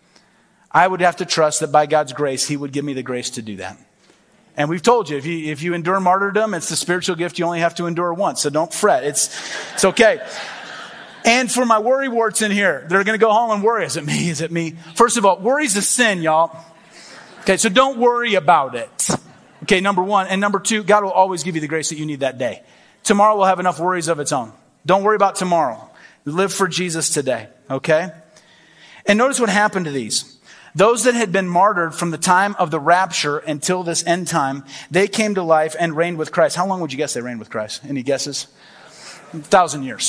I would have to trust that by God's grace, he would give me the grace to do that. And we've told you, if you endure martyrdom, it's the spiritual gift you only have to endure once. So don't fret. It's okay. And for my worry warts in here, they're going to go home and worry. Is it me? Is it me? First of all, worry's a sin, y'all. Okay, so don't worry about it. Okay, number one. And number two, God will always give you the grace that you need that day. Tomorrow will have enough worries of its own. Don't worry about tomorrow. Live for Jesus today, okay? And notice what happened to these. Those that had been martyred from the time of the rapture until this end time, they came to life and reigned with Christ. How long would you guess they reigned with Christ? Any guesses? 1,000 years.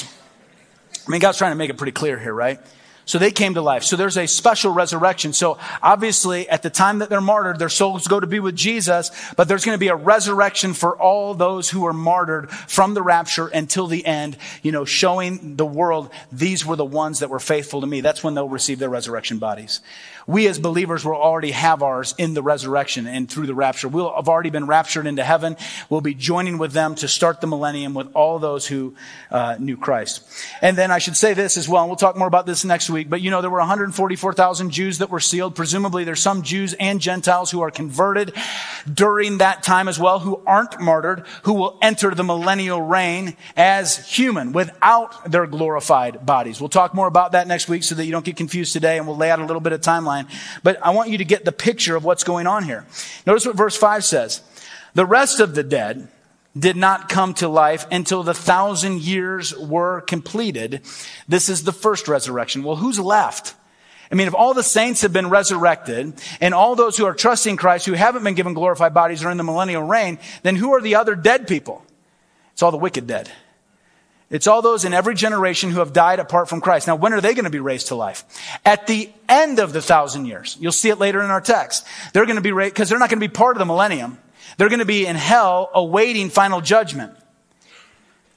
I mean, God's trying to make it pretty clear here, right? So they came to life. So there's a special resurrection. So obviously at the time that they're martyred, their souls go to be with Jesus, but there's going to be a resurrection for all those who are martyred from the rapture until the end, showing the world these were the ones that were faithful to me. That's when they'll receive their resurrection bodies. We as believers will already have ours in the resurrection and through the rapture. We'll have already been raptured into heaven. We'll be joining with them to start the millennium with all those who knew Christ. And then I should say this as well, and we'll talk more about this next week, but there were 144,000 Jews that were sealed. Presumably there's some Jews and Gentiles who are converted during that time as well, who aren't martyred, who will enter the millennial reign as human without their glorified bodies. We'll talk more about that next week so that you don't get confused today, and we'll lay out a little bit of timeline. But I want you to get the picture of what's going on here. Notice what verse 5 says. The rest of the dead did not come to life until the 1,000 years were completed. This is the first resurrection. Well, who's left? I mean, if all the saints have been resurrected and all those who are trusting Christ who haven't been given glorified bodies are in the millennial reign, then who are the other dead people? It's all the wicked dead. It's all those in every generation who have died apart from Christ. Now, when are they going to be raised to life? At the end of the 1,000 years. You'll see it later in our text. They're going to be raised because they're not going to be part of the millennium. They're going to be in hell awaiting final judgment.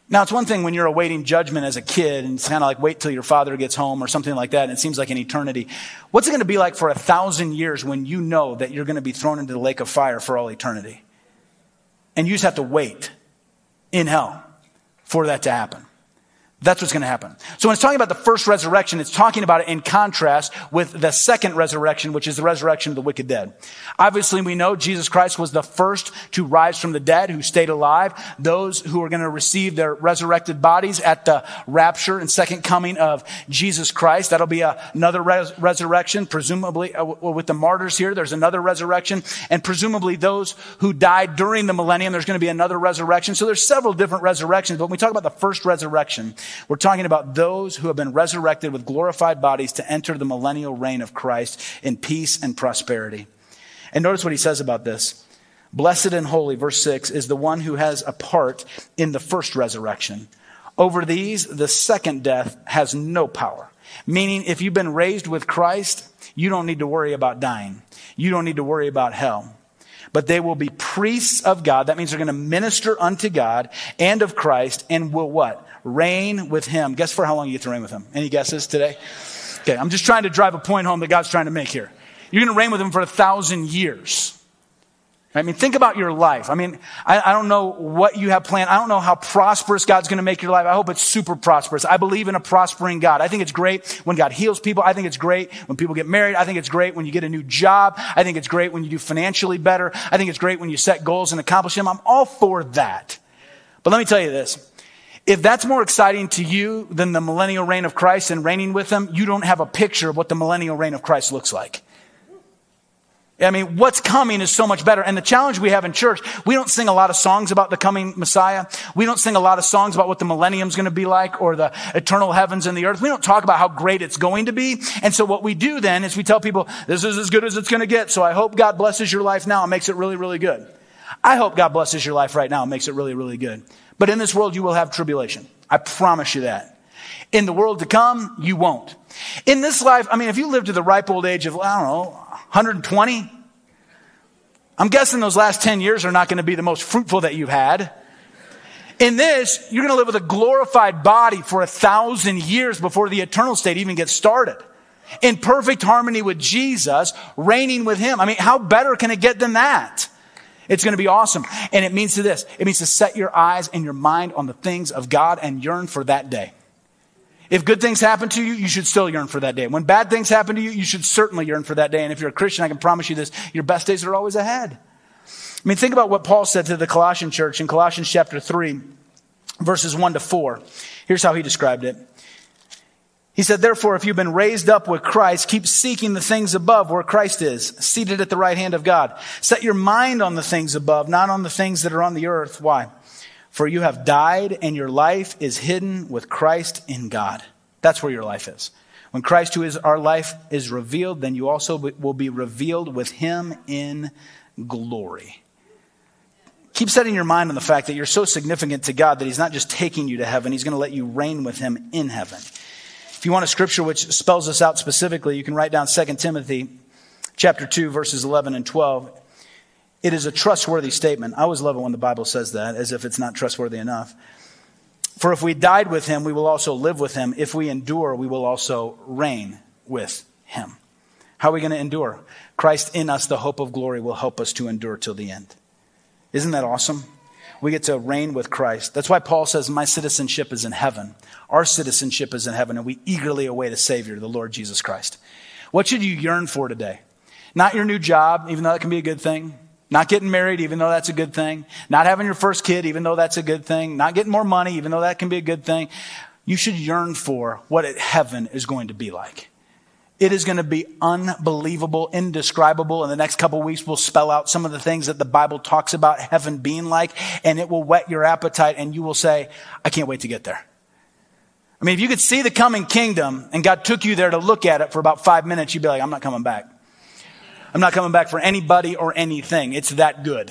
Now, it's one thing when you're awaiting judgment as a kid and it's kind of like wait till your father gets home or something like that, and it seems like an eternity. What's it going to be like for 1,000 years when you know that you're going to be thrown into the lake of fire for all eternity? And you just have to wait in hell for that to happen. That's what's going to happen. So when it's talking about the first resurrection, it's talking about it in contrast with the second resurrection, which is the resurrection of the wicked dead. Obviously, we know Jesus Christ was the first to rise from the dead, who stayed alive. Those who are going to receive their resurrected bodies at the rapture and second coming of Jesus Christ. That'll be another resurrection, presumably with the martyrs here. There's another resurrection. And presumably those who died during the millennium, there's going to be another resurrection. So there's several different resurrections. But when we talk about the first resurrection, we're talking about those who have been resurrected with glorified bodies to enter the millennial reign of Christ in peace and prosperity. And notice what he says about this. Blessed and holy, verse 6, is the one who has a part in the first resurrection. Over these, the second death has no power. Meaning, if you've been raised with Christ, you don't need to worry about dying. You don't need to worry about hell. But they will be priests of God. That means they're going to minister unto God and of Christ and will what? Reign with him. Guess for how long you get to reign with him? Any guesses today? Okay, I'm just trying to drive a point home that God's trying to make here. You're going to reign with him for 1,000 years. I mean, think about your life. I mean, I don't know what you have planned. I don't know how prosperous God's going to make your life. I hope it's super prosperous. I believe in a prospering God. I think it's great when God heals people. I think it's great when people get married. I think it's great when you get a new job. I think it's great when you do financially better. I think it's great when you set goals and accomplish them. I'm all for that. But let me tell you this. If that's more exciting to you than the millennial reign of Christ and reigning with him, you don't have a picture of what the millennial reign of Christ looks like. I mean, what's coming is so much better. And the challenge we have in church, we don't sing a lot of songs about the coming Messiah. We don't sing a lot of songs about what the millennium's going to be like or the eternal heavens and the earth. We don't talk about how great it's going to be. And so what we do then is we tell people, this is as good as it's going to get. So I hope God blesses your life now and makes it really, really good. I hope God blesses your life right now and makes it really, really good. But in this world, you will have tribulation. I promise you that. In the world to come, you won't. In this life, I mean, if you live to the ripe old age of, I don't know, 120, I'm guessing those last 10 years are not going to be the most fruitful that you've had. In this, you're going to live with a glorified body for 1,000 years before the eternal state even gets started. In perfect harmony with Jesus, reigning with him. I mean, how better can it get than that? It's going to be awesome. And it means to this. It means to set your eyes and your mind on the things of God and yearn for that day. If good things happen to you, you should still yearn for that day. When bad things happen to you, you should certainly yearn for that day. And if you're a Christian, I can promise you this, your best days are always ahead. I mean, think about what Paul said to the Colossian church in Colossians chapter 3, verses 1-4. Here's how he described it. He said, therefore, if you've been raised up with Christ, keep seeking the things above where Christ is, seated at the right hand of God. Set your mind on the things above, not on the things that are on the earth. Why? For you have died and your life is hidden with Christ in God. That's where your life is. When Christ, who is our life, is revealed, then you also will be revealed with him in glory. Keep setting your mind on the fact that you're so significant to God that he's not just taking you to heaven. He's going to let you reign with him in heaven. If you want a scripture which spells this out specifically, you can write down 2 Timothy chapter 2, verses 11 and 12. It is a trustworthy statement. I always love it when the Bible says that, as if it's not trustworthy enough. For if we died with him, we will also live with him. If we endure, we will also reign with him. How are we going to endure? Christ in us, the hope of glory, will help us to endure till the end. Isn't that awesome? We get to reign with Christ. That's why Paul says, my citizenship is in heaven. Our citizenship is in heaven, and we eagerly await a Savior, the Lord Jesus Christ. What should you yearn for today? Not your new job, even though that can be a good thing. Not getting married, even though that's a good thing. Not having your first kid, even though that's a good thing. Not getting more money, even though that can be a good thing. You should yearn for what heaven is going to be like. It is going to be unbelievable, indescribable. In the next couple of weeks, we'll spell out some of the things that the Bible talks about heaven being like, and it will whet your appetite, and you will say, I can't wait to get there. I mean, if you could see the coming kingdom, and God took you there to look at it for about 5 minutes, you'd be like, I'm not coming back. I'm not coming back for anybody or anything. It's that good.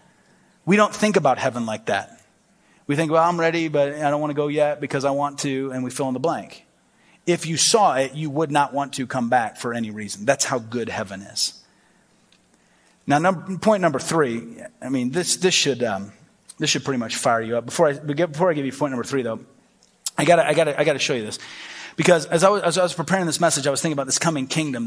We don't think about heaven like that. We think, well, I'm ready, but I don't want to go yet because I want to, and we fill in the blank. If you saw it, you would not want to come back for any reason. That's how good heaven is. Now, point number 3, I mean, this should This should pretty much fire you up. Before I give you point number 3, though, I gotta show you this. Because as I was preparing this message, I was thinking about this coming kingdom.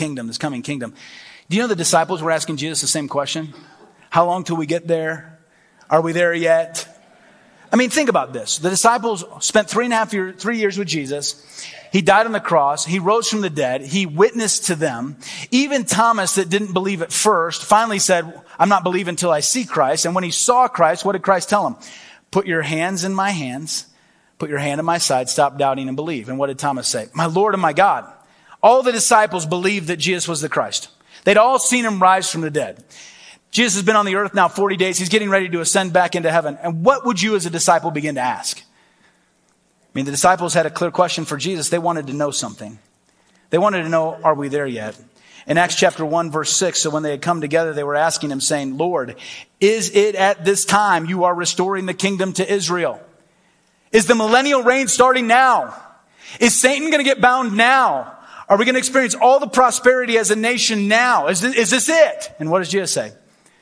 Do you know the disciples were asking Jesus the same question? How long till we get there? Are we there yet? I mean, think about this. The disciples spent 3 years with Jesus. He died on the cross. He rose from the dead. He witnessed to them. Even Thomas, that didn't believe at first, finally said, I'm not believing until I see Christ. And when he saw Christ, what did Christ tell him? Put your hands in my hands. Put your hand in my side. Stop doubting and believe. And what did Thomas say? My Lord and my God. All the disciples believed that Jesus was the Christ. They'd all seen him rise from the dead. Jesus has been on the earth now 40 days. He's getting ready to ascend back into heaven. And what would you as a disciple begin to ask? I mean, the disciples had a clear question for Jesus. They wanted to know something. They wanted to know, are we there yet? In Acts chapter 1, verse 6, so when they had come together, they were asking him, saying, Lord, is it at this time you are restoring the kingdom to Israel? Is the millennial reign starting now? Is Satan going to get bound now? Are we going to experience all the prosperity as a nation now? Is this it? And what does Jesus say?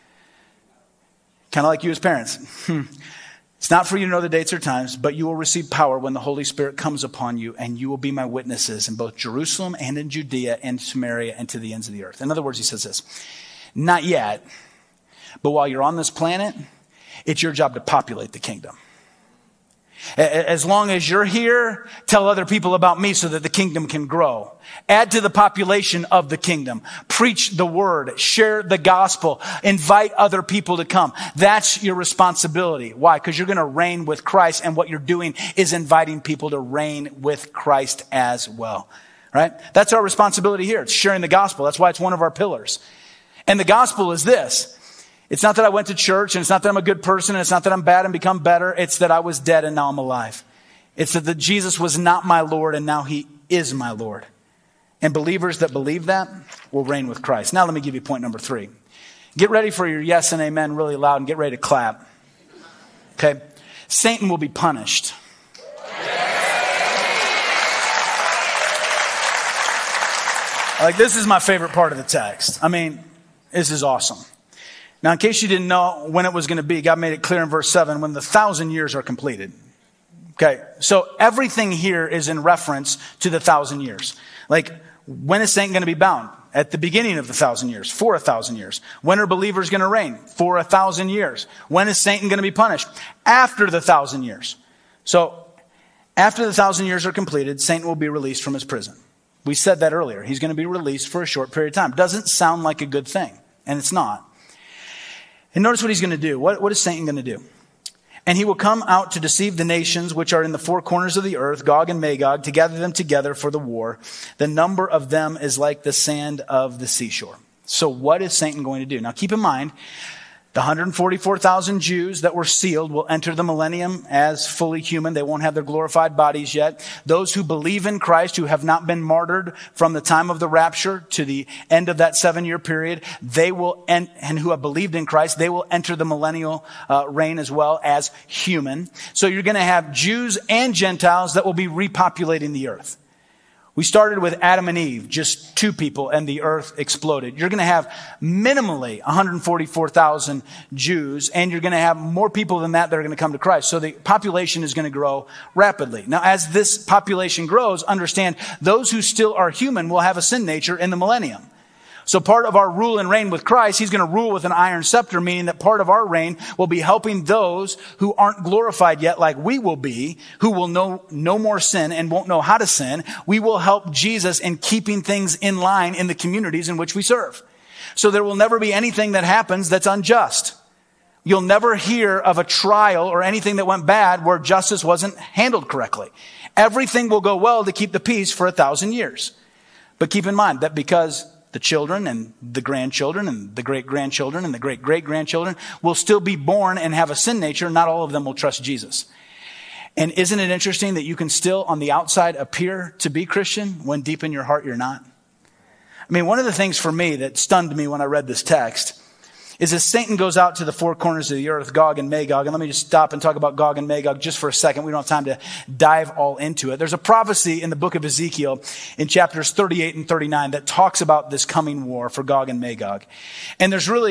Kind of like you as parents. It's not for you to know the dates or times, but you will receive power when the Holy Spirit comes upon you, and you will be my witnesses in both Jerusalem and in Judea and Samaria and to the ends of the earth. In other words, he says this, not yet, but while you're on this planet, it's your job to populate the kingdom. As long as you're here, tell other people about me so that the kingdom can grow. Add to the population of the kingdom. Preach the word. Share the gospel. Invite other people to come. That's your responsibility. Why? Because you're going to reign with Christ, and what you're doing is inviting people to reign with Christ as well. Right? That's our responsibility here. It's sharing the gospel. That's why it's one of our pillars. And the gospel is this. It's not that I went to church, and it's not that I'm a good person, and it's not that I'm bad and become better. It's that I was dead and now I'm alive. It's that Jesus was not my Lord and now he is my Lord. And believers that believe that will reign with Christ. Now let me give you point number 3. Get ready for your yes and amen really loud and get ready to clap. Okay? Satan will be punished. Like, this is my favorite part of the text. I mean, this is awesome. Now, in case you didn't know when it was going to be, God made it clear in verse 7, when the 1,000 years are completed. Okay, so everything here is in reference to the 1,000 years. Like, when is Satan going to be bound? At the beginning of the 1,000 years, for 1,000 years. When are believers going to reign? For 1,000 years. When is Satan going to be punished? After the 1,000 years. So, after the 1,000 years are completed, Satan will be released from his prison. We said that earlier. He's going to be released for a short period of time. Doesn't sound like a good thing, and it's not. And notice what he's going to do. What is Satan going to do? And he will come out to deceive the nations which are in the 4 corners of the earth, Gog and Magog, to gather them together for the war. The number of them is like the sand of the seashore. So what is Satan going to do? Now keep in mind, the 144,000 Jews that were sealed will enter the millennium as fully human. They won't have their glorified bodies yet. Those who believe in Christ, who have not been martyred from the time of the rapture to the end of that 7-year period, they will, and who have believed in Christ, they will enter the millennial reign as well as human. So you're going to have Jews and Gentiles that will be repopulating the earth. We started with Adam and Eve, just 2 people, and the earth exploded. You're going to have minimally 144,000 Jews, and you're going to have more people than that are going to come to Christ. So the population is going to grow rapidly. Now, as this population grows, understand those who still are human will have a sin nature in the millennium. So part of our rule and reign with Christ, he's going to rule with an iron scepter, meaning that part of our reign will be helping those who aren't glorified yet like we will be, who will know no more sin and won't know how to sin. We will help Jesus in keeping things in line in the communities in which we serve. So there will never be anything that happens that's unjust. You'll never hear of a trial or anything that went bad where justice wasn't handled correctly. Everything will go well to keep the peace for 1,000 years. But keep in mind that because the children and the grandchildren and the great-grandchildren and the great-great-grandchildren will still be born and have a sin nature, not all of them will trust Jesus. And isn't it interesting that you can still on the outside appear to be Christian when deep in your heart you're not? I mean, one of the things for me that stunned me when I read this text is as Satan goes out to the 4 corners of the earth, Gog and Magog, and let me just stop and talk about Gog and Magog just for a second. We don't have time to dive all into it. There's a prophecy in the book of Ezekiel in chapters 38 and 39 that talks about this coming war for Gog and Magog. And there's really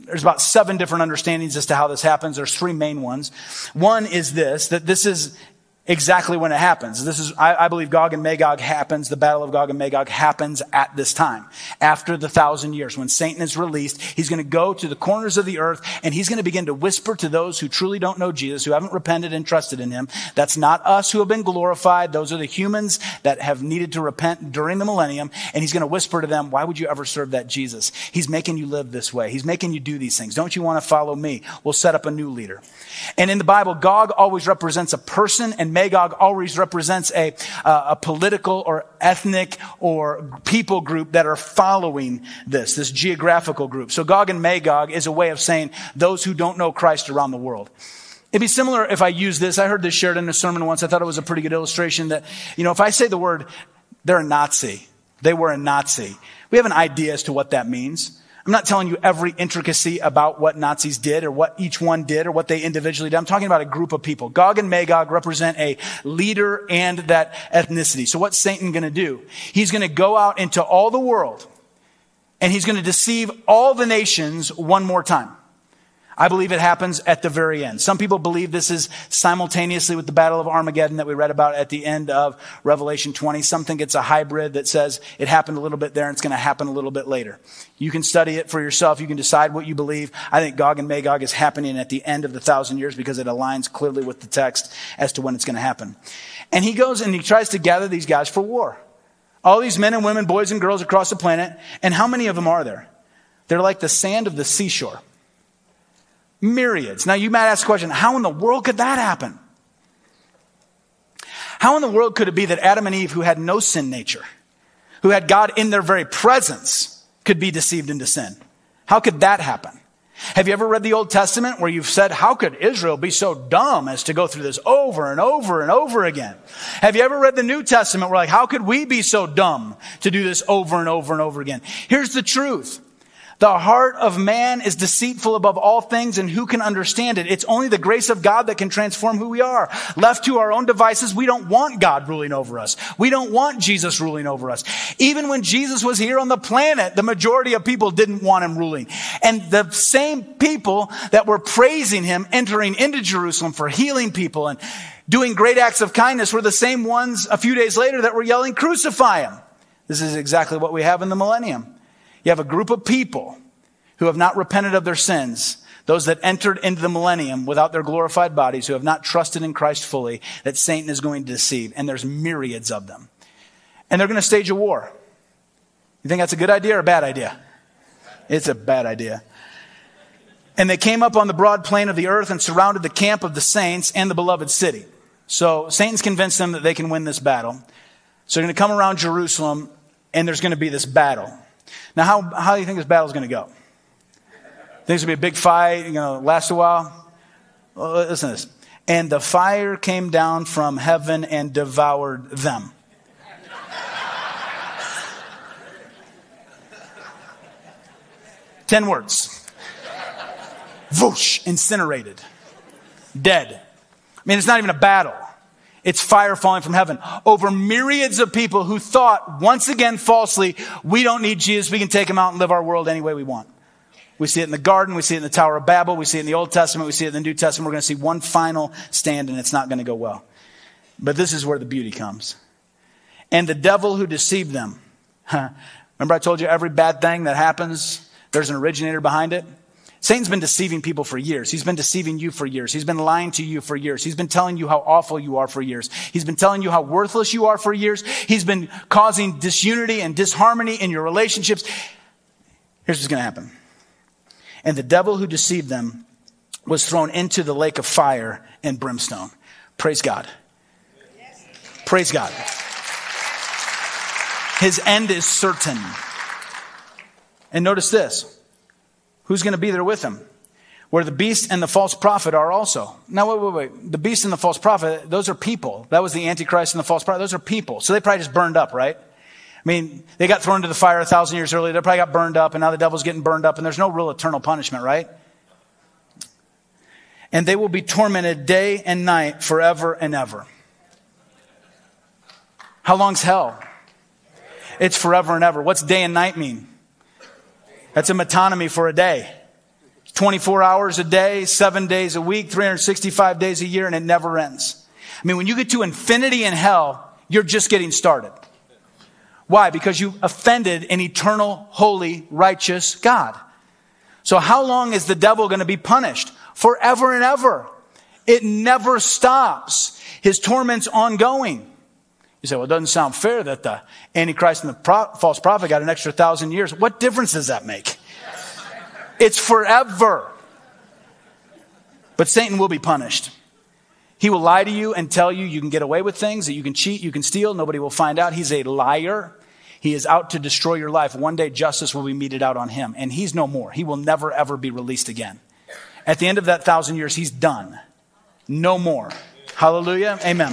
there's about 7 different understandings as to how this happens. There's 3 main ones. One is this, that this is exactly when it happens. This is, I believe Gog and Magog happens, the battle of Gog and Magog happens at this time. After the 1,000 years, when Satan is released, he's going to go to the corners of the earth and he's going to begin to whisper to those who truly don't know Jesus, who haven't repented and trusted in him. That's not us who have been glorified. Those are the humans that have needed to repent during the millennium. And he's going to whisper to them, why would you ever serve that Jesus? He's making you live this way. He's making you do these things. Don't you want to follow me? We'll set up a new leader. And in the Bible, Gog always represents a person and Magog always represents a political or ethnic or people group that are following this geographical group. So Gog and Magog is a way of saying those who don't know Christ around the world. It'd be similar if I use this. I heard this shared in a sermon once. I thought it was a pretty good illustration that, if I say the word, they're a Nazi, they were a Nazi, we have an idea as to what that means. I'm not telling you every intricacy about what Nazis did or what each one did or what they individually did. I'm talking about a group of people. Gog and Magog represent a leader and that ethnicity. So what's Satan going to do? He's going to go out into all the world and he's going to deceive all the nations one more time. I believe it happens at the very end. Some people believe this is simultaneously with the Battle of Armageddon that we read about at the end of Revelation 20. Some think it's a hybrid that says it happened a little bit there and it's going to happen a little bit later. You can study it for yourself. You can decide what you believe. I think Gog and Magog is happening at the end of the 1,000 years because it aligns clearly with the text as to when it's going to happen. And he goes and he tries to gather these guys for war. All these men and women, boys and girls across the planet. And how many of them are there? They're like the sand of the seashore. Myriads. Now you might ask the question, how in the world could that happen? How in the world could it be that Adam and Eve, who had no sin nature, who had God in their very presence, could be deceived into sin? How could that happen? Have you ever read the Old Testament where you've said, how could Israel be so dumb as to go through this over and over and over again? Have you ever read the New Testament where how could we be so dumb to do this over and over and over again? Here's the truth. The heart of man is deceitful above all things, and who can understand it? It's only the grace of God that can transform who we are. Left to our own devices, we don't want God ruling over us. We don't want Jesus ruling over us. Even when Jesus was here on the planet, the majority of people didn't want him ruling. And the same people that were praising him, entering into Jerusalem for healing people and doing great acts of kindness, were the same ones a few days later that were yelling, crucify him. This is exactly what we have in the millennium. You have a group of people who have not repented of their sins, those that entered into the millennium without their glorified bodies, who have not trusted in Christ fully, that Satan is going to deceive. And there's myriads of them. And they're going to stage a war. You think that's a good idea or a bad idea? It's a bad idea. And they came up on the broad plain of the earth and surrounded the camp of the saints and the beloved city. So Satan's convinced them that they can win this battle. So they're going to come around Jerusalem and there's going to be this battle. Now, how do you think this battle is going to go? Think it's going to be a big fight, last a while? Well, listen to this. And the fire came down from heaven and devoured them. Ten words. Whoosh, incinerated. Dead. I mean, it's not even a battle. It's fire falling from heaven over myriads of people who thought, once again falsely, we don't need Jesus. We can take him out and live our world any way we want. We see it in the garden. We see it in the Tower of Babel. We see it in the Old Testament. We see it in the New Testament. We're going to see one final stand and it's not going to go well. But this is where the beauty comes. And the devil who deceived them. Remember I told you every bad thing that happens, there's an originator behind it? Satan's been deceiving people for years. He's been deceiving you for years. He's been lying to you for years. He's been telling you how awful you are for years. He's been telling you how worthless you are for years. He's been causing disunity and disharmony in your relationships. Here's what's going to happen. And the devil who deceived them was thrown into the lake of fire and brimstone. Praise God. Praise God. His end is certain. And notice this. Who's going to be there with him? Where the beast and the false prophet are also. Now, wait. The beast and the false prophet, those are people. That was the Antichrist and the false prophet. Those are people. So they probably just burned up, right? I mean, they got thrown into the fire 1,000 years earlier. They probably got burned up, and now the devil's getting burned up, and there's no real eternal punishment, right? And they will be tormented day and night forever and ever. How long's hell? It's forever and ever. What's day and night mean? That's a metonymy for a day. 24 hours a day, 7 days a week, 365 days a year, and it never ends. I mean, when you get to infinity in hell, you're just getting started. Why? Because you offended an eternal, holy, righteous God. So how long is the devil going to be punished? Forever and ever. It never stops. His torment's ongoing. You say, well, it doesn't sound fair that the Antichrist and the false prophet got an extra 1,000 years. What difference does that make? It's forever. But Satan will be punished. He will lie to you and tell you you can get away with things, that you can cheat, you can steal, nobody will find out. He's a liar. He is out to destroy your life. One day justice will be meted out on him, and he's no more. He will never, ever be released again. At the end of that 1,000 years, he's done. No more. Hallelujah. Amen.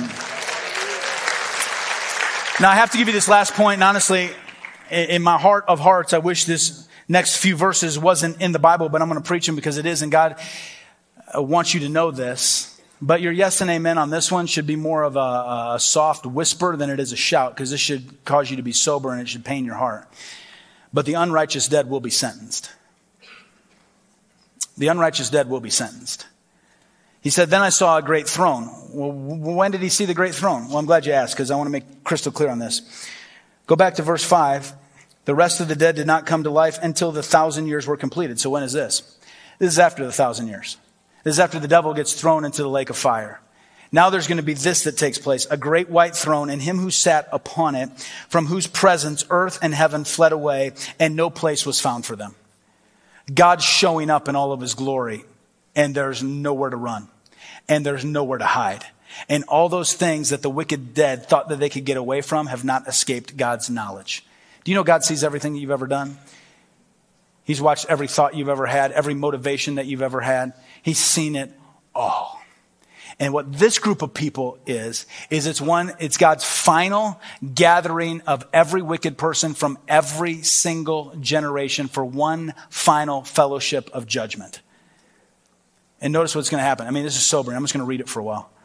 Now, I have to give you this last point, and honestly, in my heart of hearts, I wish this next few verses wasn't in the Bible, but I'm going to preach them because it is, and God wants you to know this. But your yes and amen on this one should be more of a soft whisper than it is a shout, because this should cause you to be sober and it should pain your heart. But the unrighteous dead will be sentenced. The unrighteous dead will be sentenced. He said, then I saw a great throne. Well, when did he see the great throne? Well, I'm glad you asked, because I want to make crystal clear on this. Go back to verse 5. The rest of the dead did not come to life until the 1,000 years were completed. So when is this? This is after the 1,000 years. This is after the devil gets thrown into the lake of fire. Now there's going to be this that takes place. A great white throne and him who sat upon it, from whose presence earth and heaven fled away, and no place was found for them. God's showing up in all of his glory, and there's nowhere to run, and there's nowhere to hide. And all those things that the wicked dead thought that they could get away from have not escaped God's knowledge. Do you know God sees everything you've ever done? He's watched every thought you've ever had, every motivation that you've ever had. He's seen it all. And what this group of people is it's God's final gathering of every wicked person from every single generation for one final fellowship of judgment. And notice what's going to happen. I mean, this is sobering. I'm just going to read it for a while.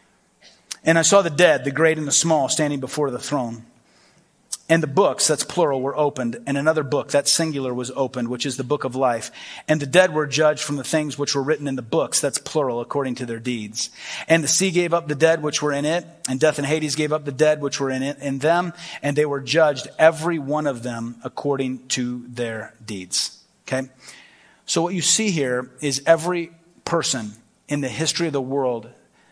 And I saw the dead, the great and the small, standing before the throne. And the books, that's plural, were opened. And another book, that singular, was opened, which is the book of life. And the dead were judged from the things which were written in the books, that's plural, according to their deeds. And the sea gave up the dead which were in it. And death and Hades gave up the dead which were in them. And they were judged, every one of them, according to their deeds. Okay? So what you see here is every person in the history of the world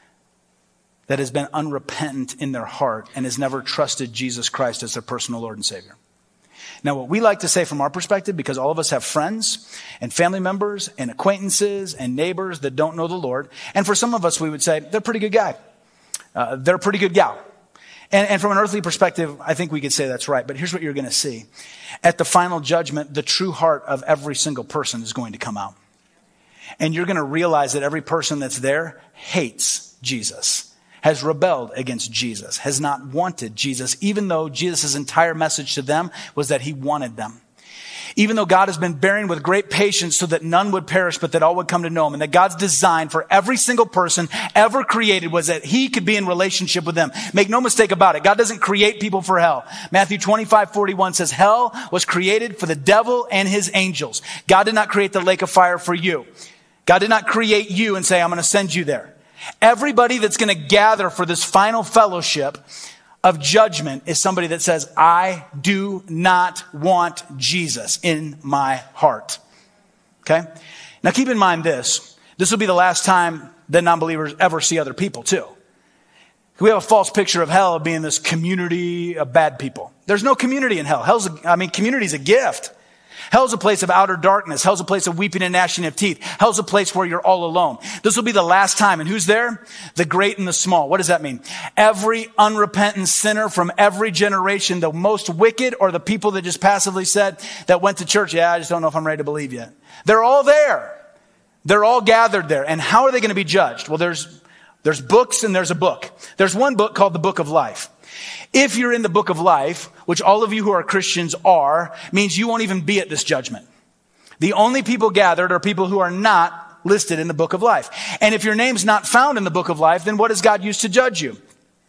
that has been unrepentant in their heart and has never trusted Jesus Christ as their personal Lord and Savior. Now, what we like to say from our perspective, because all of us have friends and family members and acquaintances and neighbors that don't know the Lord, and for some of us, we would say, they're a pretty good guy. They're a pretty good gal. And from an earthly perspective, I think we could say that's right. But here's what you're going to see. At the final judgment, the true heart of every single person is going to come out. And you're going to realize that every person that's there hates Jesus, has rebelled against Jesus, has not wanted Jesus, even though Jesus' entire message to them was that he wanted them. Even though God has been bearing with great patience so that none would perish, but that all would come to know him. And that God's design for every single person ever created was that he could be in relationship with them. Make no mistake about it. God doesn't create people for hell. Matthew 25:41 says, hell was created for the devil and his angels. God did not create the lake of fire for you. God did not create you and say, I'm going to send you there. Everybody that's going to gather for this final fellowship of judgment is somebody that says, I do not want Jesus in my heart. Okay? Now keep in mind this. This will be the last time that non-believers ever see other people too. We have a false picture of hell being this community of bad people. There's no community in hell. Community is a gift. Hell's a place of outer darkness. Hell's a place of weeping and gnashing of teeth. Hell's a place where you're all alone. This will be the last time. And who's there? The great and the small. What does that mean? Every unrepentant sinner from every generation, the most wicked or the people that just passively said that went to church, I just don't know if I'm ready to believe yet. They're all there. They're all gathered there. And how are they going to be judged? Well, there's books and there's a book. There's one book called the Book of Life. If you're in the book of life, which all of you who are Christians are, means you won't even be at this judgment. The only people gathered are people who are not listed in the book of life. And if your name's not found in the book of life, then what does God use to judge you?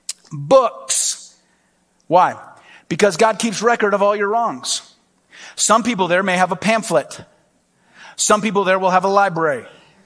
Books. Why? Because God keeps record of all your wrongs. Some people there may have a pamphlet. Some people there will have a library.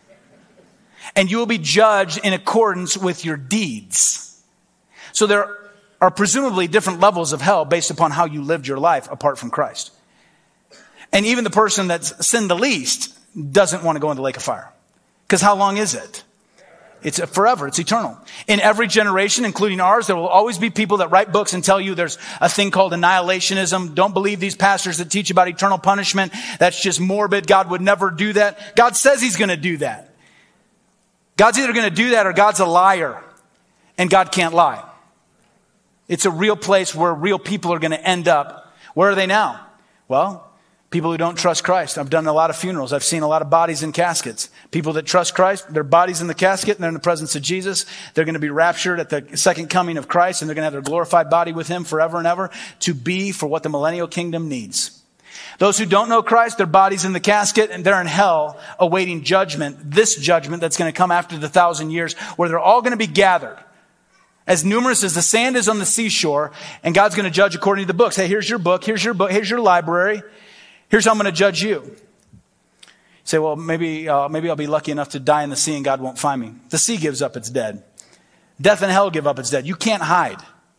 And you will be judged in accordance with your deeds. So there are presumably different levels of hell based upon how you lived your life apart from Christ. And even the person that's sinned the least doesn't want to go in the lake of fire. Because how long is it? It's forever. It's eternal. In every generation, including ours, there will always be people that write books and tell you there's a thing called annihilationism. Don't believe these pastors that teach about eternal punishment. That's just morbid. God would never do that. God says he's going to do that. God's either going to do that or God's a liar. And God can't lie. It's a real place where real people are going to end up. Where are they now? Well, people who don't trust Christ. I've done a lot of funerals. I've seen a lot of bodies in caskets. People that trust Christ, their bodies in the casket and they're in the presence of Jesus. They're going to be raptured at the second coming of Christ and they're going to have their glorified body with him forever and ever to be for what the millennial kingdom needs. Those who don't know Christ, their body's in the casket and they're in hell awaiting judgment. This judgment that's going to come after the 1,000 years where they're all going to be gathered. As numerous as the sand is on the seashore, and God's going to judge according to the books. Hey, here's your book, here's your library. Here's how I'm going to judge you. You say, well, maybe I'll be lucky enough to die in the sea and God won't find me. The sea gives up its dead. Death and hell give up its dead. You can't hide.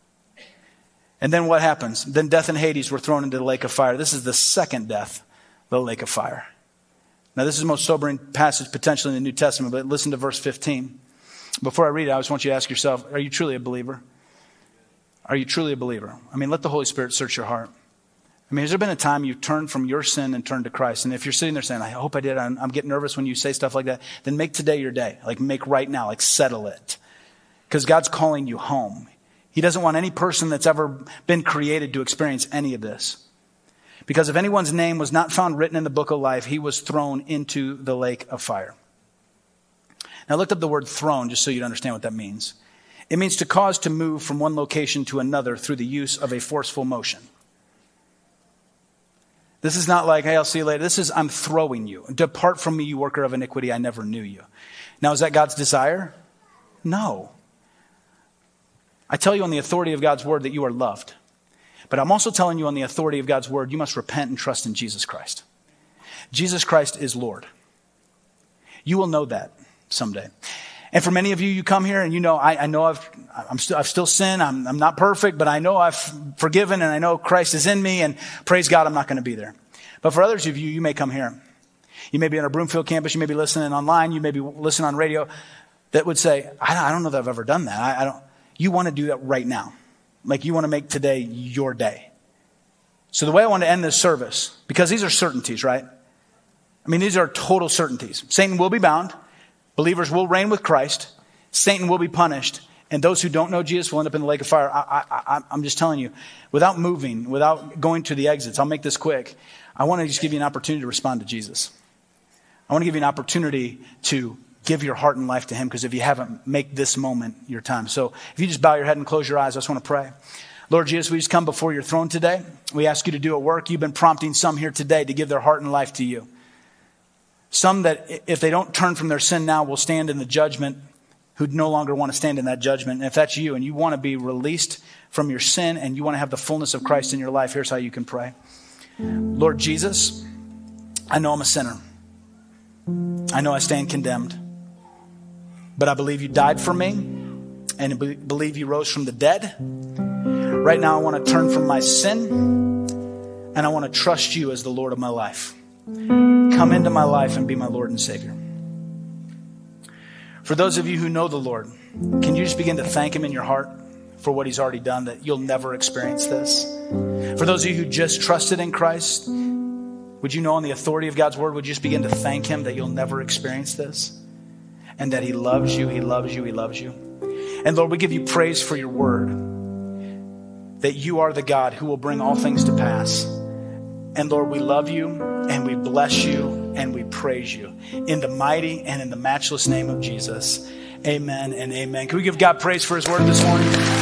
And then what happens? Then death and Hades were thrown into the lake of fire. This is the second death, the lake of fire. Now, this is the most sobering passage potentially in the New Testament, but listen to verse 15. Before I read it, I just want you to ask yourself, are you truly a believer? Are you truly a believer? I mean, let the Holy Spirit search your heart. I mean, has there been a time you turned from your sin and turned to Christ? And if you're sitting there saying, I hope I did, I'm getting nervous when you say stuff like that, then make today your day. Like make right now, like settle it. Because God's calling you home. He doesn't want any person that's ever been created to experience any of this. Because if anyone's name was not found written in the book of life, he was thrown into the lake of fire. Now I looked up the word thrown just so you'd understand what that means. It means to cause to move from one location to another through the use of a forceful motion. This is not like, hey, I'll see you later. This is, I'm throwing you. Depart from me, you worker of iniquity. I never knew you. Now, is that God's desire? No. I tell you on the authority of God's word that you are loved. But I'm also telling you on the authority of God's word, you must repent and trust in Jesus Christ. Jesus Christ is Lord. You will know that someday. And for many of you, you come here and you know, I know I've still sinned. I'm not perfect, but I know I've forgiven and I know Christ is in me and praise God, I'm not going to be there. But for others of you, you may come here. You may be on our Broomfield campus. You may be listening online. You may be listening on radio that would say, I don't know that I've ever done that. You want to do that right now. Like you want to make today your day. So the way I want to end this service, because these are certainties, right? I mean, these are total certainties. Satan will be bound. Believers will reign with Christ. Satan will be punished. And those who don't know Jesus will end up in the lake of fire. I'm just telling you, without moving, without going to the exits, I'll make this quick. I want to just give you an opportunity to respond to Jesus. I want to give you an opportunity to give your heart and life to him, because if you haven't, make this moment your time. So if you just bow your head and close your eyes, I just want to pray. Lord Jesus, we just come before your throne today. We ask you to do a work. You've been prompting some here today to give their heart and life to you. Some that if they don't turn from their sin now will stand in the judgment, who no longer want to stand in that judgment. And if that's you and you want to be released from your sin and you want to have the fullness of Christ in your life, here's how you can pray. Lord Jesus, I know I'm a sinner. I know I stand condemned. But I believe you died for me and believe you rose from the dead. Right now I want to turn from my sin and I want to trust you as the Lord of my life. Come into my life and be my Lord and Savior. For those of you who know the Lord, can you just begin to thank him in your heart for what he's already done, that you'll never experience this? For those of you who just trusted in Christ, would you know on the authority of God's word, would you just begin to thank him that you'll never experience this? And that he loves you, he loves you, he loves you. And Lord, we give you praise for your word, that you are the God who will bring all things to pass. And Lord, we love you and we bless you and we praise you in the mighty and in the matchless name of Jesus. Amen and amen. Can we give God praise for his word this morning?